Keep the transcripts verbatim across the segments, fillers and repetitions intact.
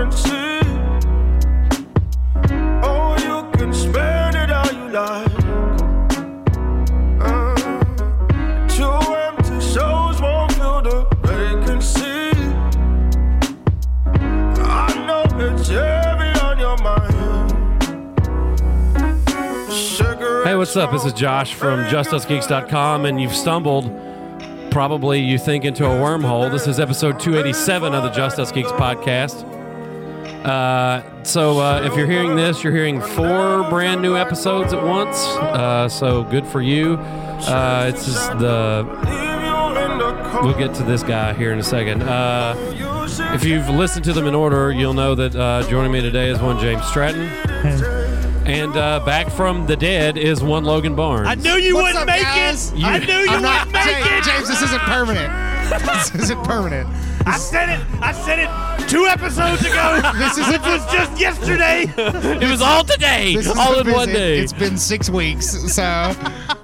currency. Oh, you can spend it how you like. Uh, two empty souls won't fill the vacancy. I know it's heavy on your mind. Cigarette Hey, what's up? This is Josh from just us geeks dot com, and you've stumbled, probably you think, into a wormhole. This is episode two eighty-seven of the Just Us Geeks podcast. Uh, so uh, if you're hearing this, you're hearing four brand new episodes at once. Uh, so good for you. Uh, it's just the. We'll get to this guy here in a second. Uh, if you've listened to them in order, you'll know that uh, joining me today is one James Stratton. And uh, back from the dead is one Logan Barnes. I knew you What's wouldn't up, make guys? it. I knew you I'm not, wouldn't make James, it. James, this isn't permanent. This isn't permanent. I said it. I said it two episodes ago. This is It was just yesterday. It was all today, This is all a in one visit. day. It's been six weeks, so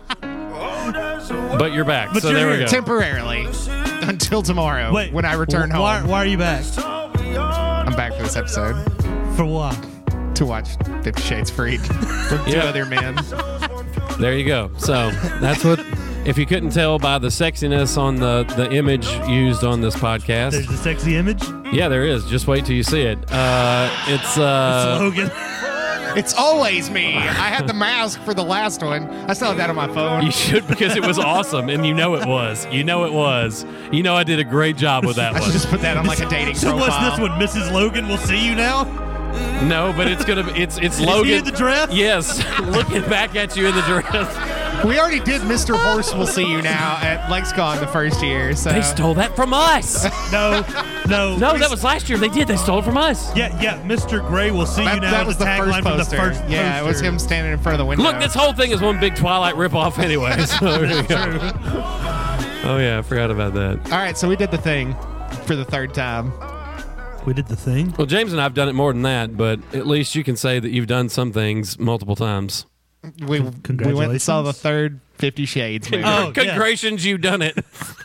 But you're back, But so you're there we here. go. temporarily until tomorrow Wait, when I return wh- home. Why, why are you back? I'm back for this episode For what? to watch Fifty Shades Freed from two Yeah. other men. There you go. So that's what. If you couldn't tell by the sexiness on the, the image used on this podcast, There's the sexy image. yeah, there is. Just wait till you see it. Uh, it's uh, Logan. It's always me. I had the mask for the last one. I still have that on my phone. you should because it was awesome, and you know it was. You know it was. You know I did a great job with that I should one. just put that on like a dating So profile. what's this one? Missus Logan will see you now. No, but it's gonna. be It's it's Is Logan. he in the dress? Yes, looking back at you in the dress. We already did Mister Horse Will See You Now at LexCon the first year. So They stole that from us. No, no, No, that was last year. They did. They stole it from us. Yeah, yeah. Mister Gray will see that, you now. that was the the first tagline from the poster. first yeah, it was poster. him standing in front of the window. Look, this whole thing is one big Twilight ripoff anyway. So there you go. Oh, yeah, I forgot about that. All right, so we did the thing for the third time. We did the thing. Well, James and I have done it more than that, but at least you can say that you've done some things multiple times. We we went and saw the Congratulations. third Fifty Shades movie. Oh, yeah. Congratulations, you've done it.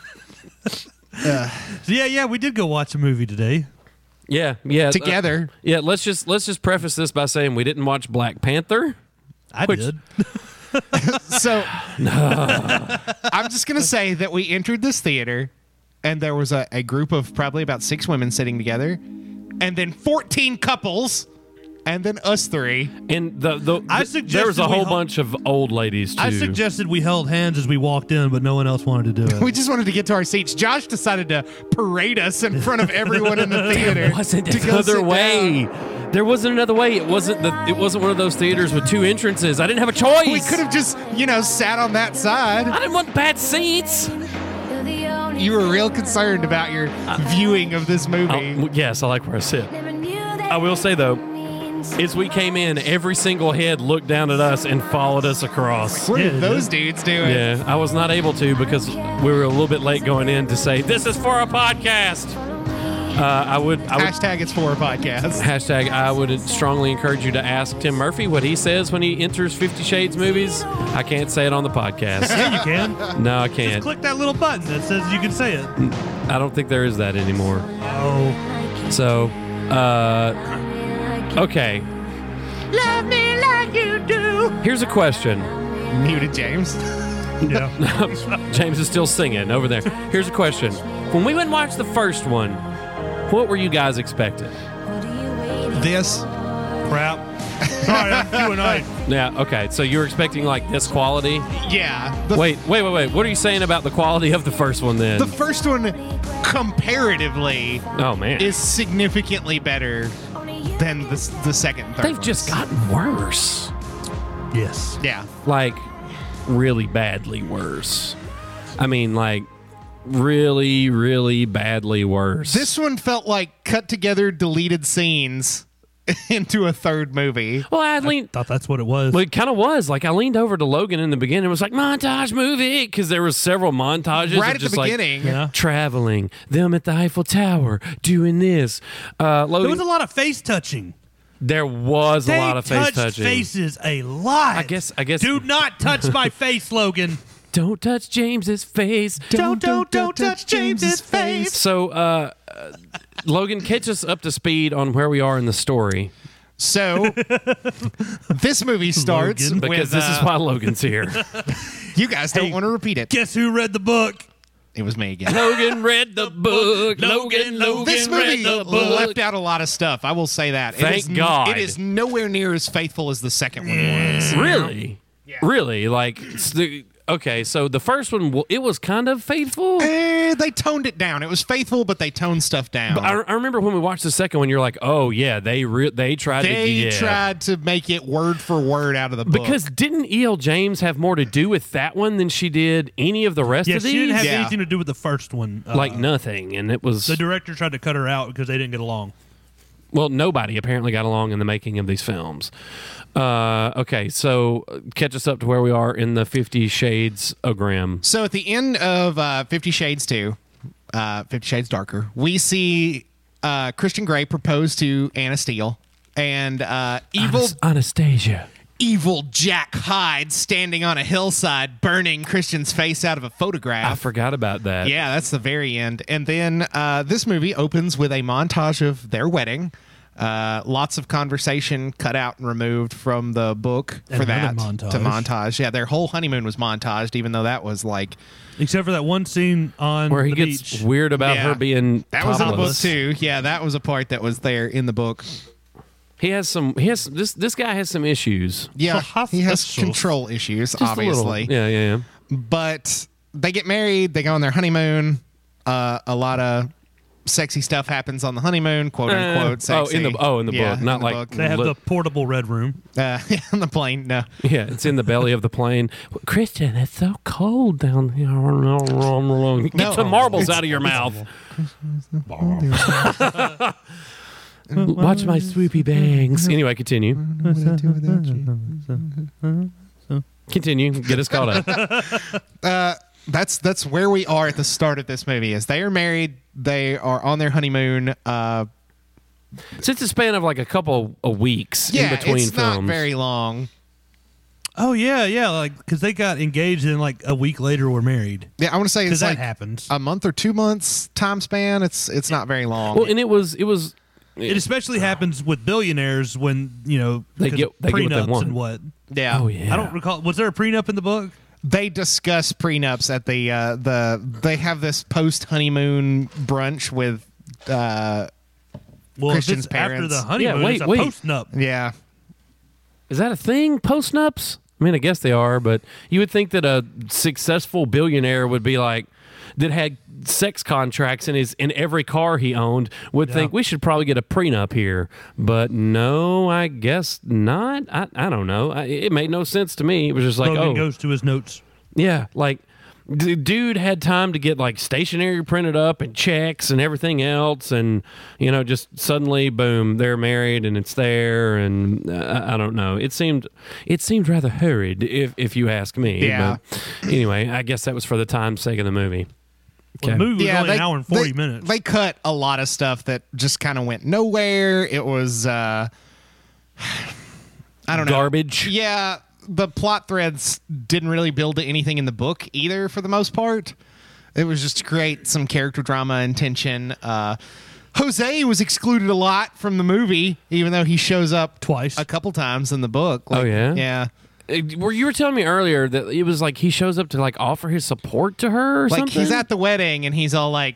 So yeah, yeah. We did go watch a movie today. Yeah, yeah. uh, Together. yeah, let's just let's just preface this by saying we didn't watch Black Panther. I Which- did. So I'm just going to say that we entered this theater and there was a, a group of probably about six women sitting together and then fourteen couples and then us three. And the, the, I the there was a suggested we whole hel- bunch of old ladies too. I suggested we held hands as we walked in, but no one else wanted to do it. We just wanted to get to our seats. Josh decided to parade us in front of everyone in the theater. There wasn't to go another sit way. down. There wasn't another way. It wasn't the. It wasn't one of those theaters with two entrances. I didn't have a choice. We could have just, you know, sat on that side. I didn't want bad seats. You were real concerned about your viewing of this movie. Oh, w- yes, I like where I sit. I will say though, as we came in, every single head looked down at us and followed us across. Where Yeah, did those dudes do it? Yeah, I was not able to because we were a little bit late going in to say this is for a podcast. Uh, I would, I would Hashtag it's for a podcast. hashtag. I would strongly encourage you to ask Tim Murphy what he says when he enters Fifty Shades movies. I can't say it on the podcast. Yeah, you can. No, I Just can't. click that little button that says you can say it. I don't think there is that anymore. Oh, So, uh, okay. love me like you do. Here's a question. Muted James. Yeah. James is still singing over there. Here's a question. When we went and watched the first one, what were you guys expecting? This. Crap. Sorry, I'm Q and A. Yeah, okay. So you were expecting like this quality? Yeah. The, Wait, wait, wait, wait. What are you saying about the quality of the first one then? the first one, comparatively, oh, man. is significantly better than the, the second and third They've ones. just gotten worse. Yes. Yeah. Like, really badly worse. I mean, like, really, really badly worse. This one felt like cut together deleted scenes into a third movie. well, I leaned. Thought that's what it was. Well, it kind of was. Like, I leaned over to Logan in the beginning. It was like, montage movie. Because there was several montages. Right of at just the like, beginning. Yeah. traveling, them at the Eiffel Tower, doing this. Uh, Logan, There was a lot of face touching. there was They a lot of face touched touching. faces a lot. I guess. I guess. Do not touch my face, Logan. Don't touch James's face. Don't, don't, don't touch James's face. So, uh, Logan, catch us up to speed on where we are in the story. So, this movie starts Logan. Because with, this uh, is why Logan's here. you guys don't Hey, want to repeat it. Guess who read the book? It was me again. Logan read the book. Logan, Logan This read movie the book. left out a lot of stuff. I will say that. Thank it is, God. It is nowhere near as faithful as the second one was. Really? Really? Like, it's the, okay, so the first one, w- it was kind of faithful. Eh, they toned it down. It was faithful, but they toned stuff down. I, I remember when we watched the second one, you're like, oh, yeah, they re- they tried they to yeah. tried to make it word for word out of the book. Because didn't E L. James have more to do with that one than she did any of the rest Yeah, of she these? didn't have Yeah. anything to do with the first one. Uh, like nothing. And it was, the director tried to cut her out because they didn't get along. well, nobody apparently got along in the making of these films. Uh, okay, so uh, catch us up to where we are in the Fifty Shades of Graham. So at the end of uh, Fifty Shades two, uh, Fifty Shades Darker, we see uh, Christian Grey propose to Anna Steele, and uh, evil Anas- Anastasia. evil Jack Hyde standing on a hillside burning Christian's face out of a photograph. I forgot about that. Yeah, that's the very end. And then uh, this movie opens with a montage of their wedding. Uh, lots of conversation cut out and removed from the book for And that another to montage. montage. Yeah, their whole honeymoon was montaged, even though that was like Except for that one scene on Where he the gets beach. weird about Yeah. her being that was in the book topless. too. Yeah, that was a part that was there in the book. He has some. He has this. This guy has some issues. Yeah, So he has issues. control issues, Just a little. obviously. Yeah, yeah, yeah. But they get married. They go on their honeymoon. Uh, a lot of sexy stuff happens on the honeymoon, quote unquote. Uh, Sexy. oh, in the oh, in the Yeah, book, not in the like book. They have li- the portable red room. Uh, on the plane. No. Yeah, it's in the belly of the plane. Christian, it's so cold down here. Get No. some marbles out of your mouth. Watch my swoopy bangs. Anyway, continue. Continue. Get us caught up. That's that's where we are at the start of this movie. Is they are married. They are on their honeymoon. Uh, Since a span of like a couple of weeks yeah, in between it's films. not very long. Oh yeah, yeah, like because they got engaged and like a week later were married. Yeah, I want to say Because it's that like happens. a month or two months time span. It's it's not very long. Well, and it was it was It especially happens with billionaires when you know They because get- of they get what they prenups want. and what. yeah. oh yeah. I don't recall. Was there a prenup in the book? They discuss prenups at the uh, the. They have this post honeymoon brunch with. Uh, Well, Christian's if it's after parents. the honeymoon, Yeah, wait, it's a wait. post-nup. yeah. Is that a thing? Post nups? I mean, I guess they are, but you would think that a successful billionaire would be like that had sex contracts in his in every car he owned would Yeah. think we should probably get a prenup here, but no, I guess not. I I don't know. I, it made no sense to me. It was just like, Logan oh, goes to his notes. yeah, like. The dude had time to get like stationery printed up and checks and everything else, and you know, just suddenly, boom, they're married and it's there, and uh, I I don't know. It seemed, it seemed rather hurried, if if you ask me. Yeah. But anyway, I guess that was for the time's sake of the movie. Well, the Okay. movie was Yeah, only they, an hour and forty they, minutes. They cut a lot of stuff that just kind of went nowhere. It was, uh, I don't know, Garbage. Yeah, the plot threads didn't really build to anything in the book either, for the most part. It was just to create some character drama and tension. Uh, Jose was excluded a lot from the movie, even though he shows up Twice. a couple times in the book. Oh, yeah? yeah. Uh, Were you were telling me earlier that it was like he shows up to like offer his support to her or Like something? he's at the wedding and he's all like,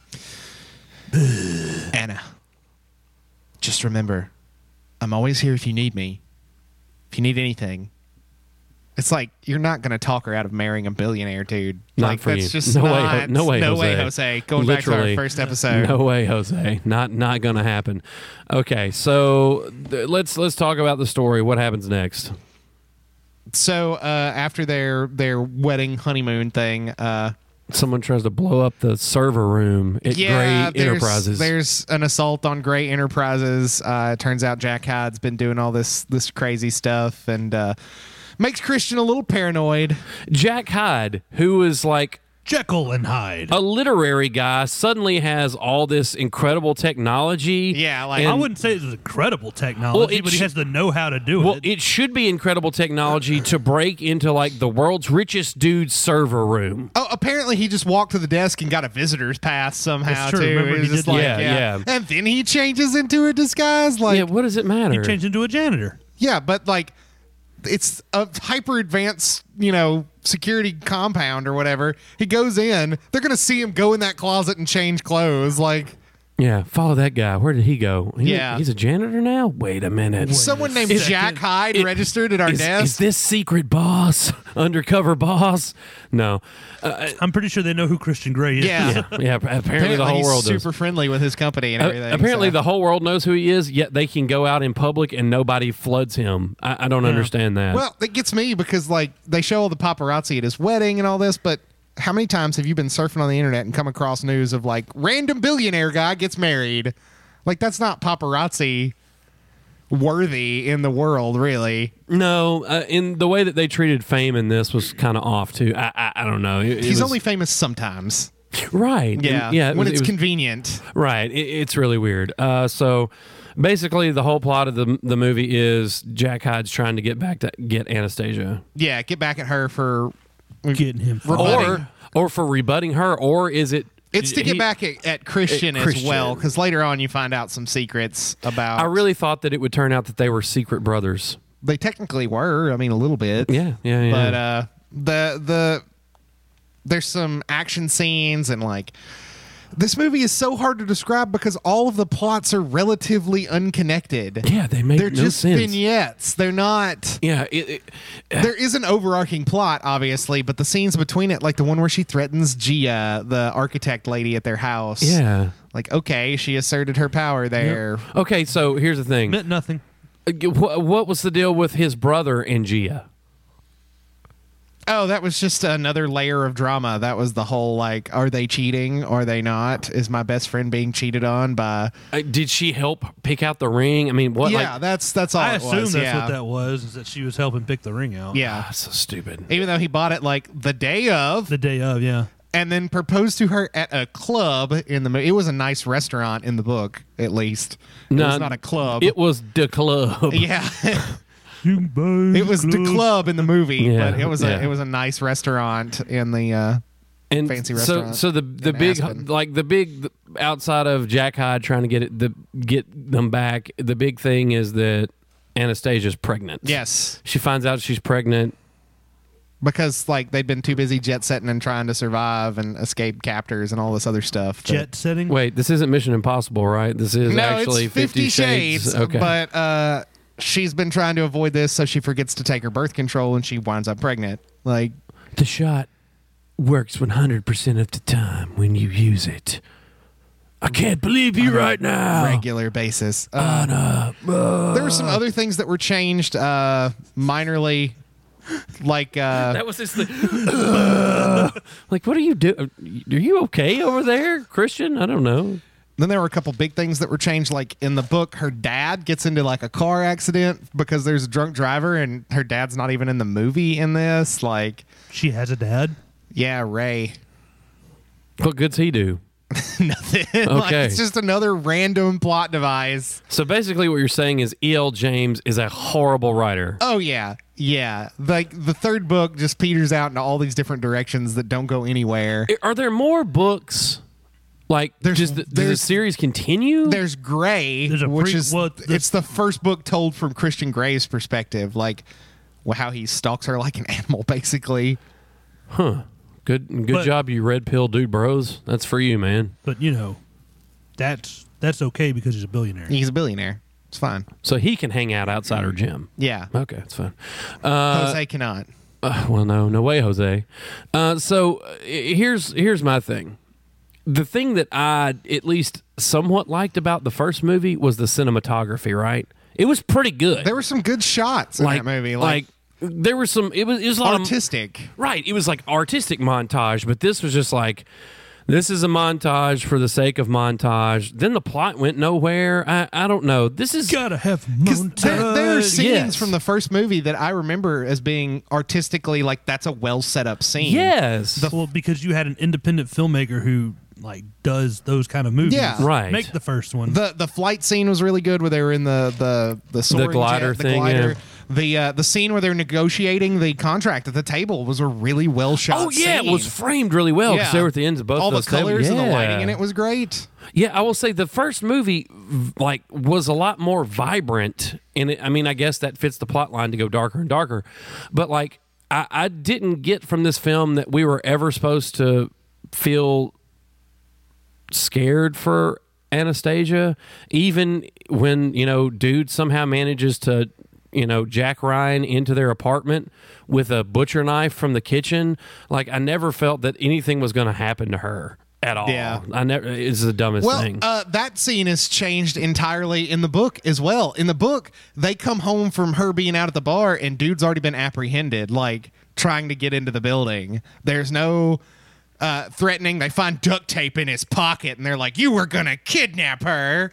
Anna, just remember, I'm always here if you need me. If you need anything. It's like you're not going to talk her out of marrying a billionaire, dude. Not like for that's you. just No way, not, Ho- no way, no way, Jose. Jose. Going back to Literally. our first episode. No way, Jose. Not not gonna happen. Okay, so th- let's let's talk about the story. What happens next? So uh, after their their wedding honeymoon thing, uh, Someone tries to blow up the server room at yeah, Gray there's, Enterprises. there's an assault on Gray Enterprises. Uh, it turns out Jack Hyde's been doing all this this crazy stuff and uh, makes Christian a little paranoid. Jack Hyde, who was like Jekyll and Hyde. a literary guy suddenly has all this incredible technology. Yeah, like- and- I wouldn't say it's incredible technology, Well, it but he sh- has the know-how to do Well, it. it should be incredible technology to break into like the world's richest dude's server room. Oh, apparently he just walked to the desk and got a visitor's pass somehow That's true. too. Remember, It was he just did like, that. Yeah, yeah. And then he changes into a disguise. Like, Yeah, what does it matter? He changed into a janitor. yeah, but like, it's a hyper advanced, you know, security compound or whatever. He goes in. They're gonna see him go in that closet and change clothes. Like, Yeah, follow that guy. Where did he go? He- Yeah. he's a janitor now. Wait a minute. someone named second. Jack Hyde It- registered at our Is, desk. is this secret boss, undercover boss? No. I'm pretty sure they know who Christian Grey is. yeah. Yeah, yeah. Apparently, the whole he's world super does. friendly with his company and Uh, everything. apparently, so. the whole world knows who he is. Yet they can go out in public and nobody floods him. I, I don't understand that. Well, it gets me because like they show all the paparazzi at his wedding and all this, but how many times have you been surfing on the internet and come across news of like random billionaire guy gets married? Like that's not paparazzi worthy in the world, really. no, uh, in the way that they treated Fame in this was kind of off too. I, I, I don't know. It- it He's was- only famous sometimes. right. Yeah, And- yeah. it when was- it's it was- convenient. Right. It, it's really weird. Uh, so basically, the whole plot of the the movie is Jack Hyde's trying to get back to get Anastasia, Yeah, get back at her for. Getting him. Rebutting. or or for rebutting her, or is it? It's to get he- back at, at Christian, At as Christian. well, because later on you find out some secrets about. I really thought that it would turn out that they were secret brothers. They technically were. I mean, a little bit. Yeah, yeah, yeah. But uh, the the there's some action scenes and like this movie is so hard to describe because all of the plots are relatively unconnected. yeah, they make They're no just sense. vignettes. They're not. Yeah, it, it, There is an overarching plot, obviously, but the scenes between it, like the one where she threatens Gia, the architect lady at their house. yeah. Like, okay, she asserted her power there. Okay, so here's the thing. Meant nothing. Uh, wh- What was the deal with his brother and Gia? Oh, that was just another layer of drama. That was the whole like, are they cheating? Are they not? Is my best friend being cheated on by? Uh, Did she help pick out the ring? I mean, what? yeah, Like, that's that's all. I it assume was, that's yeah. what that was, is that she was helping pick the ring out. Yeah, ah, so stupid. even though he bought it like the day of, The day of, yeah. and then proposed to her at a club in the. mo- It was a nice restaurant in the book, at least. It No, was not a club. It was the club. yeah, You can buy it was the club in the movie, Yeah, but it was yeah. a it was a nice restaurant in the. Uh, and fancy so, restaurant so the the in big Aspen. like the big outside of Jack Hyde trying to get it the get them back. The big thing is that Anastasia's pregnant. yes, she finds out she's pregnant. because like they'd been too busy jet setting and trying to survive and escape captors and all this other stuff. but- jet setting. Wait, this isn't Mission Impossible, right? This is no, actually it's Fifty Shades. Okay, But uh, she's been trying to avoid this, so she forgets to take her birth control, and she winds up pregnant. Like, the shot works one hundred percent of the time when you use it. I can't believe you right now. regular basis. Uh, Anna, uh, there were some other things that were changed uh, minorly, like uh, That was just the. like, what are you doing? Are you okay over there, Christian? I don't know. then there were a couple big things that were changed. Like in the book, her dad gets into like a car accident because there's a drunk driver, and her dad's not even in the movie in this. Like, She has a dad. yeah, Ray. What good's he do? Nothing. Like, Okay. it's just another random plot device. So basically, what you're saying is E L. James is a horrible writer. Oh yeah, yeah. Like the third book just peters out into all these different directions that don't go anywhere. Are there more books? Like, There's- does the, does the there's- series continue? There's Gray, There's a which pre- is well, the- it's the first book told from Christian Gray's perspective, like well, how he stalks her like an animal, basically. Huh. Good good But- job, you red pill dude bros. That's for you, man. But you know, that's that's okay because he's a billionaire. He's a billionaire. It's fine. So he can hang out outside her gym. Yeah, Okay, that's fine. Uh, Jose cannot. Uh, well, no, no way, Jose. Uh, so uh, here's here's my thing. The thing that I at least somewhat liked about the first movie was the cinematography. Right, it was pretty good. There were some good shots in like that movie, like, like, there was some. It was it was a lot of- artistic. right. It was like artistic montage, but this was just like This is a montage for the sake of montage. Then the plot went nowhere. I, I don't know. This is Gotta have Because montage. there, there are scenes yes. from the first movie that I remember as being artistically like that's a well set up scene. yes. Well, because you had an independent filmmaker who like does those kind of movies. Yeah. Right. Make the first one. The the flight scene was really good where they were in the the the, soaring glider jet, the thing, glider. yeah. The uh, the scene where they're negotiating the contract at the table was a really well shot. Oh yeah, scene. it was framed really well because Yeah. they were at the ends of both all the those tables. colors and the Yeah. lighting in it was great. Yeah, I will say the first movie v- like was a lot more vibrant, and it, I mean, I guess that fits the plot line to go darker and darker. But like, I, I didn't get from this film that we were ever supposed to feel scared for Anastasia, even when you know, dude somehow manages to, you know, Jack Ryan into their apartment with a butcher knife from the kitchen. Like, I never felt that anything was going to happen to her at all. Yeah. I never. It's the dumbest Well, thing. uh, that scene is changed entirely in the book as well. In the book, they come home from her being out at the bar, and dude's already been apprehended, like trying to get into the building. There's no uh, threatening. They find duct tape in his pocket, and they're like, "You were gonna kidnap her."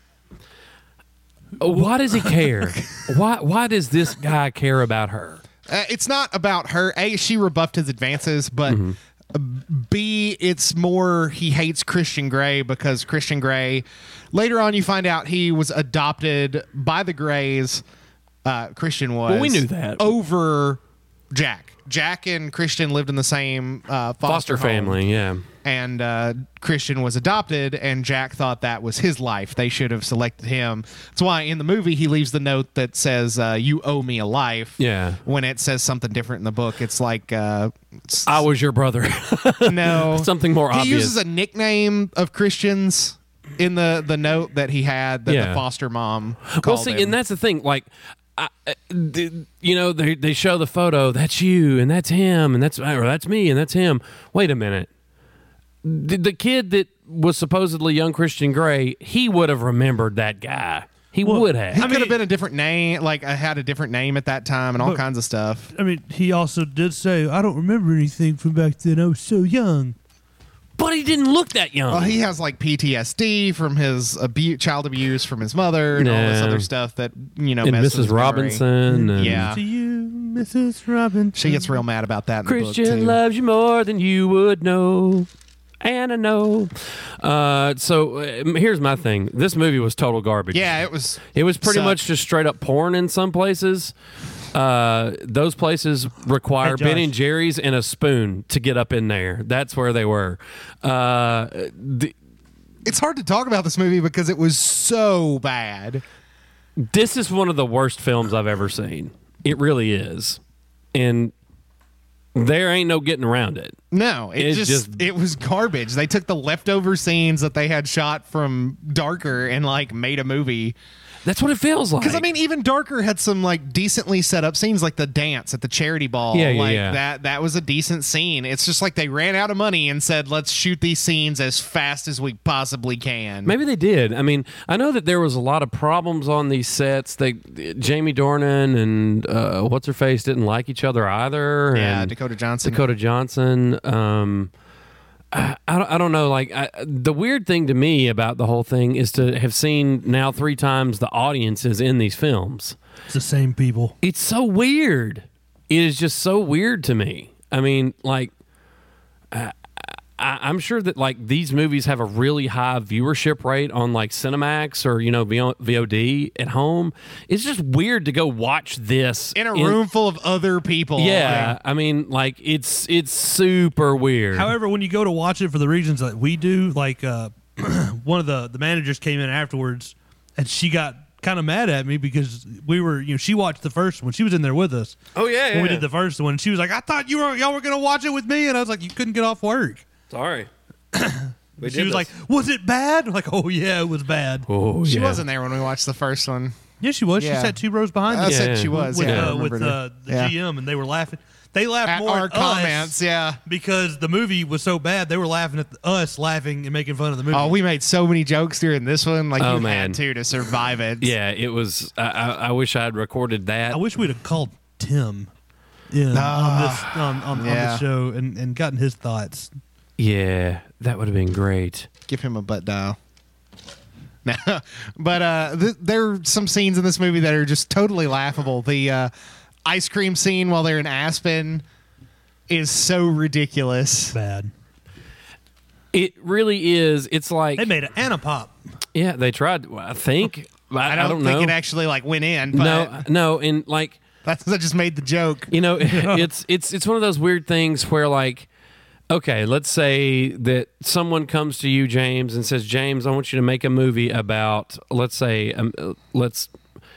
Why does he care? why? Why does this guy care about her? Uh, it's not about her. A, she rebuffed his advances, but Mm-hmm. B, it's more he hates Christian Grey because Christian Grey, later on you find out he was adopted by the Greys. Uh, Christian was. Well, we knew that. Over Jack. Jack and Christian lived in the same uh, foster, Foster home. family, yeah. And uh, Christian was adopted, and Jack thought that was his life. They should have selected him. That's why in the movie he leaves the note that says, uh, "You owe me a life." Yeah. When it says something different in the book, it's like, uh, s- I was your brother. no, Something more he obvious. uses a nickname of Christians in the the note that he had that Yeah. the foster mom Well, called see, him. and that's the thing. Like, I, uh, the, you know, they they show the photo. That's you, and that's him, and that's or that's me, and that's him. Wait a minute. The, the kid that was supposedly young Christian Grey, he would have remembered that guy. He Well, would have. he I could mean- have been a different name, like I had a different name at that time, and all But- kinds of stuff. I mean, he also did say, "I don't remember anything from back then. I was so young." But he didn't look that young. Well, he has like P T S D from his abu- child abuse from his mother and all this Yeah. other stuff that you know. and messes with Missus his memory. Robinson. And Yeah. To you, Missus Robinson. She gets real mad about that in the book Christian too. loves you more than you would know. And I know. Uh, so uh, here's my thing. This movie was total garbage. Yeah, it was. It was pretty sucked. much just straight up porn in some places. Uh, those places require Hey, Josh. Ben and Jerry's and a spoon to get up in there. That's where they were. Uh, the, It's hard to talk about this movie because it was so bad. this is one of the worst films I've ever seen. It really is. And there ain't no getting around it. No, it It's just, just- it was garbage. They took the leftover scenes that they had shot from Darker and like made a movie. That's what it feels like. Because I mean, even Darker had some like decently set up scenes, like the dance at the charity ball. Yeah, yeah, like yeah. that. That was a decent scene. It's just like they ran out of money and said, "Let's shoot these scenes as fast as we possibly can." Maybe they did. I mean, I know that there was a lot of problems on these sets. They, Jamie Dornan and uh, what's her face didn't like each other either. Yeah, and Dakota Johnson. Dakota Johnson. Um, I, I don't, I don't know. Like I, the weird thing to me about the whole thing is to have seen now three times the audiences in these films. It's the same people. It's so weird. It is just so weird to me. I mean, like, I, I, I'm sure that like these movies have a really high viewership rate on like Cinemax or you know V O D at home. It's just weird to go watch this in a room full of other people. Yeah, Like, I mean, like it's it's super weird. However, when you go to watch it for the reasons that we do, like uh, one of the the managers came in afterwards, and she got kind of mad at me because we were, you know, she watched the first one. She was in there with us. oh yeah, When we did the first one, she was like, "I thought you were y'all were gonna watch it with me," and I was like, "You couldn't get off work." Sorry. We She did was this. like, "Was it bad?" I'm like, "Oh yeah, it was bad." oh she yeah. wasn't there when we watched the first one. Yeah, she was. Yeah. She sat two rows behind I us said Yeah. she was. with yeah, I uh, with remember uh, the that. G M, and they were laughing. They laughed At more our at comments. us Yeah. because the movie was so bad. They were laughing at us, laughing and making fun of the movie. Oh, we made so many jokes during this one. Like Oh, you man. had to to survive it. Yeah, it was. I, I, I wish I had recorded that. I wish we'd have called Tim in on this on, on, on yeah. the show and, and gotten his thoughts. Yeah, that would have been great. Give him a butt dial. No, but uh, th- there are some scenes in this movie that are just totally laughable. The uh, ice cream scene while they're in Aspen is so ridiculous. Bad. It really is. It's like They made an Anapop. yeah, they tried. I think I, I don't, I don't think know. it actually like went in. But no, no, and like that's that just made the joke. you know, it's it's it's one of those weird things where like. Okay, let's say that someone comes to you, James, and says, James, I want you to make a movie about, let's say, um, uh, let's,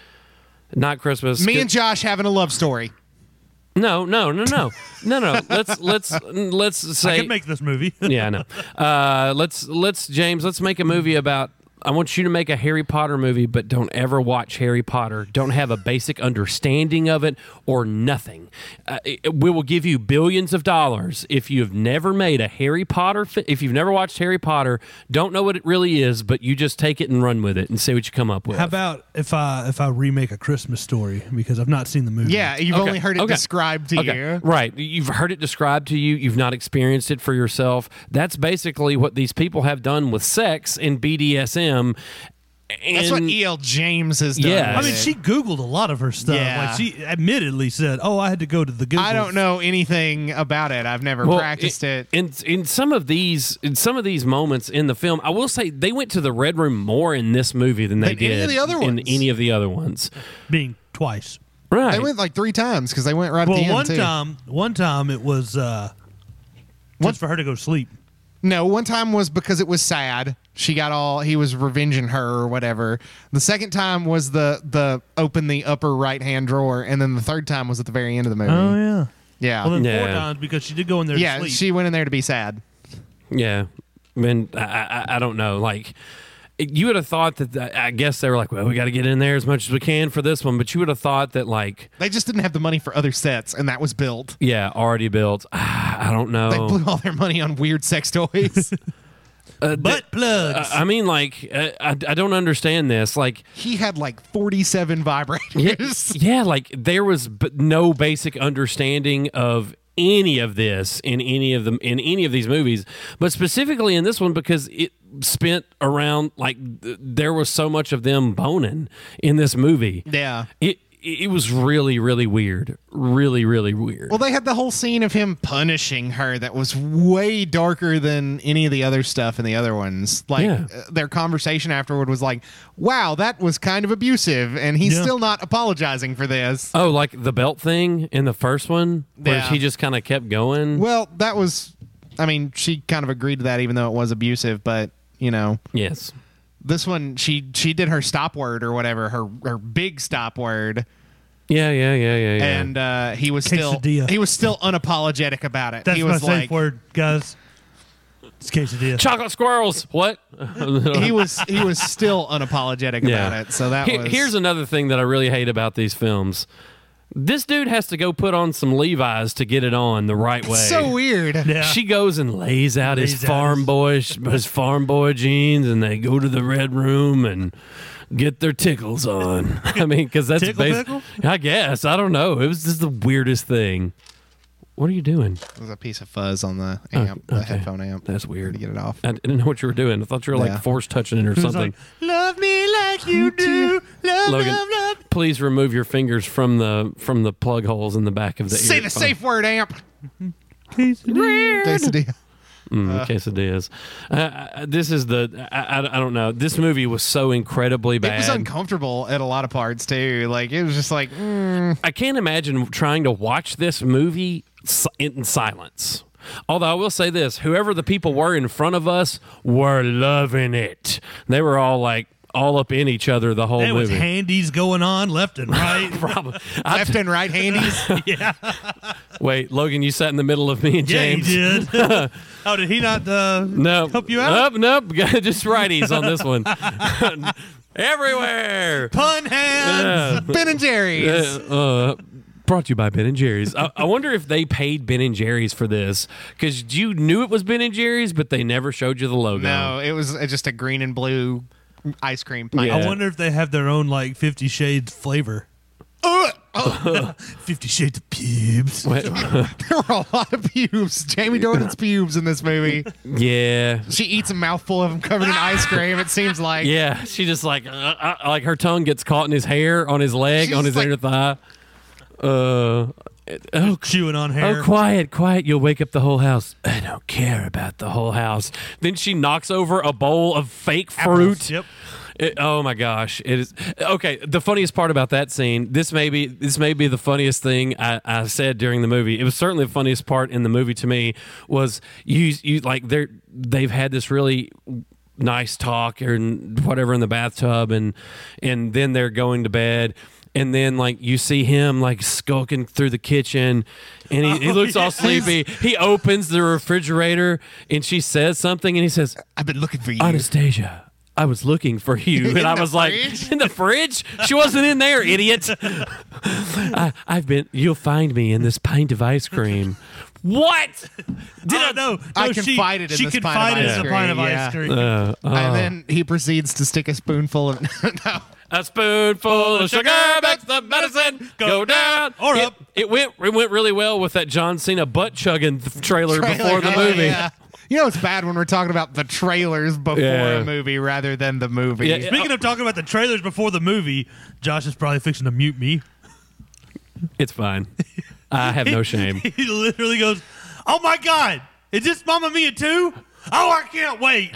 not Christmas. Me and Josh having a love story. No, no, no, no, no, no. Let's, let's, let's say. I can make this movie. Yeah, I know. Uh, let's, let's, James, let's make a movie about, I want you to make a Harry Potter movie, but don't ever watch Harry Potter. Don't have a basic understanding of it or nothing. Uh, it, we will give you billions of dollars if you've never made a Harry Potter. Fi- if you've never watched Harry Potter, don't know what it really is, but you just take it and run with it and see what you come up with. How about if I if I remake A Christmas Story, because I've not seen the movie. Yeah, you've Okay, only heard it okay, described to okay, you. right? You've heard it described to you. You've not experienced it for yourself. That's basically what these people have done with sex and B D S M. And That's what E L. James has done. Yeah. I mean, she Googled a lot of her stuff. Yeah. Like she admittedly said, "Oh, I had to go to the Google." I don't know anything about it. I've never Well, practiced it. In in some of these in some of these moments in the film, I will say they went to the Red Room more in this movie than they Than did any of the other in ones. any of the other ones. Being twice. Right. They went like three times because they went right at Well, the end one too. time, one time it was uh, What- just for her to go sleep. No, one time was because it was sad. She got all he was revenging her or whatever. The second time was the the open the upper right hand drawer, and then the third time was at the very end of the movie. Oh yeah. Yeah, Well, then four Yeah. times because she did go in there. yeah. to sleep. She went in there to be sad. Yeah. I mean, I, I, I don't know. Like, you would have thought that, I guess they were like, well, we got to get in there as much as we can for this one. But you would have thought that, like, They just didn't have the money for other sets, and that was built. yeah, already built. I don't know. They blew all their money on weird sex toys. Uh, butt plugs. I I mean, like, uh, I, I don't understand this. Like, He had like forty-seven yeah, vibrators. yeah, like there was b- no basic understanding of any of this in any of them in any of these movies, but specifically in this one because it spent around like th- there was so much of them boning in this movie. Yeah. It it was really really weird, really really weird. Well, they had the whole scene of him punishing her that was way darker than any of the other stuff in the other ones. Like, Yeah. uh, their conversation afterward was like, wow, that was kind of abusive, and he's Yeah. still not apologizing for this. Oh, like the belt thing in the first one, where Yeah. he just kind of kept going. Well, that was, I mean, she kind of agreed to that even though it was abusive, but, you know. Yes. This one, she she did her stop word or whatever, her her big stop word, Yeah, yeah, yeah, yeah, yeah. and uh, he was still Quesadilla. he was still unapologetic about it. That's he my was safe like, word, guys. It's quesadilla. chocolate squirrels. What? he was he was still unapologetic Yeah. about it. So that Here- was Here's another thing that I really hate about these films. This dude has to go put on some Levi's to get it on the right way. so weird. Yeah. She goes and lays out his Lays out farm his- boy his farm boy jeans, and they go to the Red Room and get their tickles on. I mean, because that's Tickle basi- pickle? I guess I don't know. It was just the weirdest thing. What are you doing? There's a piece of fuzz on the amp, the okay. headphone amp. That's weird. To get it off. I didn't know what you were doing. I thought you were Yeah. like force touching it or It was something. like, love me like you do. Love, Logan, love, love. please remove your fingers from the from the plug holes in the back of the Say ear. the safe word, amp. Quesadilla. Quesadilla. Mm, quesadillas. Uh, uh, this is the I, I, I don't know. This movie was so incredibly It bad. was uncomfortable at a lot of parts too. Like it was just like mm. I can't imagine trying to watch this movie si- in silence. Although I will say this, whoever the people were in front of us were loving it. They were all like all up in each other the whole There was movie. handies going on left and right. Probably. I- left and right handies. yeah. wait, Logan, you sat in the middle of me and Yeah, James. he did. oh, did he not uh, No. help you out? Nope, nope. Just righties on this one. Everywhere. Pun hands. Yeah. Ben and Jerry's. Uh, uh, brought to you by Ben and Jerry's. I, I wonder if they paid Ben and Jerry's for this because you knew it was Ben and Jerry's, but they never showed you the logo. No, it was uh, just a green and blue ice cream pint. Yeah. I wonder if they have their own like Fifty Shades flavor. Ugh. Fifty Shades of Pubes. Wait, There were a lot of pubes. Jamie Dornan's pubes in this movie. yeah. She eats a mouthful of them covered in ice cream, it seems like. Yeah, she just like, uh, uh, like her tongue gets caught in his hair, on his leg, She's on his like- inner thigh. Uh, oh, Chewing on hair. Oh, quiet, quiet. You'll wake up the whole house. I don't care about the whole house. Then she knocks over a bowl of fake fruit. Apples, Yep. It- oh my gosh. It is okay. The funniest part about that scene, this may be this may be the funniest thing I, I said during the movie. It was certainly the funniest part in the movie to me was you you like they're they've had this really nice talk and whatever in the bathtub and and then they're going to bed. And then, like, you see him, like, skulking through the kitchen, and he, he looks all sleepy. He opens the refrigerator, and she says something, and he says, I've been looking for you. Anastasia, I was looking for you. And In I the was like, fridge? in the fridge? She wasn't in there, idiot. I, I've been, you'll find me in this pint of ice cream. What? Did I know? I no, she, confided in she this pint of confided ice in a pint of cream, ice yeah. cream. Uh, oh. And then he proceeds to stick a spoonful of. No. A spoonful of sugar makes the medicine go down or it, up. It went it went really well with that John Cena butt chugging th- trailer, Trailer, before the yeah, movie. yeah. You know, it's bad when we're talking about the trailers before Yeah. a movie rather than the movie. Yeah, yeah. Speaking of talking about the trailers before the movie, Josh is probably fixing to mute me. It's fine. I have no shame. He literally goes, "Oh my God, is this Mamma Mia too? Oh, I can't wait."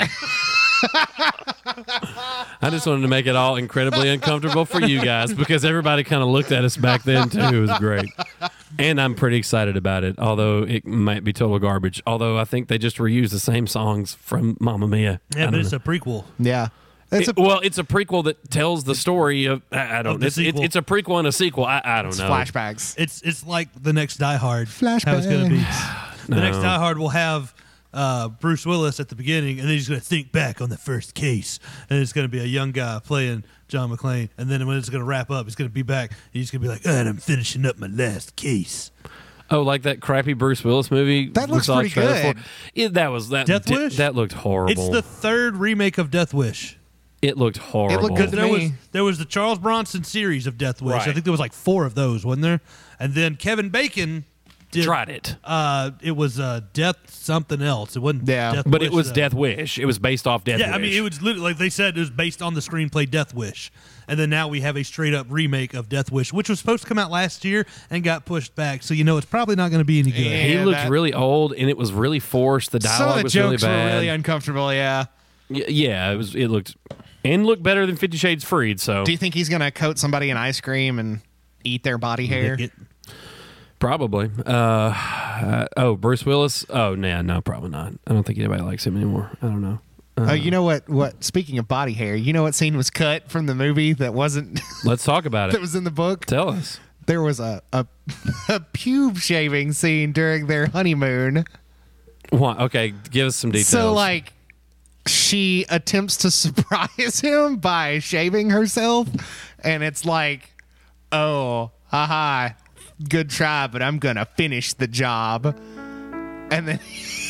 I just wanted to make it all incredibly uncomfortable for you guys because everybody kind of looked at us back then too. It was great. And I'm pretty excited about it, although it might be total garbage. Although I think they just reused the same songs from Mamma Mia. I Yeah, don't but it's know. a prequel. Yeah. It's It- a well, it's a prequel that tells the story of I, I don't Of know. the It's, it's, sequel. it's a prequel and a sequel. I, I don't it's know. flashbacks. It's it's like the next Die Hard. How it's going to be. The No. next Die Hard will have uh, Bruce Willis at the beginning, and then he's going to think back on the first case, and it's going to be a young guy playing John McClane, and then when it's going to wrap up, he's going to be back, and he's going to be like, and I'm finishing up my last case. Oh, like that crappy Bruce Willis movie. That we looks saw a pretty trailer good. for? It, that was that. Death di- Wish? That looked horrible. It's the third remake of Death Wish. It looked horrible. good to There was me. there was the Charles Bronson series of Death Wish. Right. I think there was like four of those, wasn't there? And then Kevin Bacon did, Tried it. Uh, it was uh, Death something else. It wasn't. Yeah. Death But Wish, it was uh, Death Wish. It was based off Death Yeah, Wish. I mean, it was literally like they said it was based on the screenplay Death Wish, and then now we have a straight up remake of Death Wish, which was supposed to come out last year and got pushed back. So you know it's probably not going to be any good. Yeah. He looked that- really old, and it was really forced. The Some of dialogue the was jokes really were bad. really uncomfortable, yeah. Y- yeah, it was. It looked and looked better than Fifty Shades Freed. So Do you think he's going to coat somebody in ice cream and eat their body hair? Lick it. probably. Uh, uh, oh, Bruce Willis. Oh, nah, no, probably not. I don't think anybody likes him anymore. I don't know. Oh, you know what? What? Speaking of body hair, you know what scene was cut from the movie that wasn't Let's talk about that it. was in the book? Tell us. There was a a, a pube shaving scene during their honeymoon. What? Okay, give us some details. So like she attempts to surprise him by shaving herself, and it's like, oh, haha, good try, but I'm gonna finish the job. And then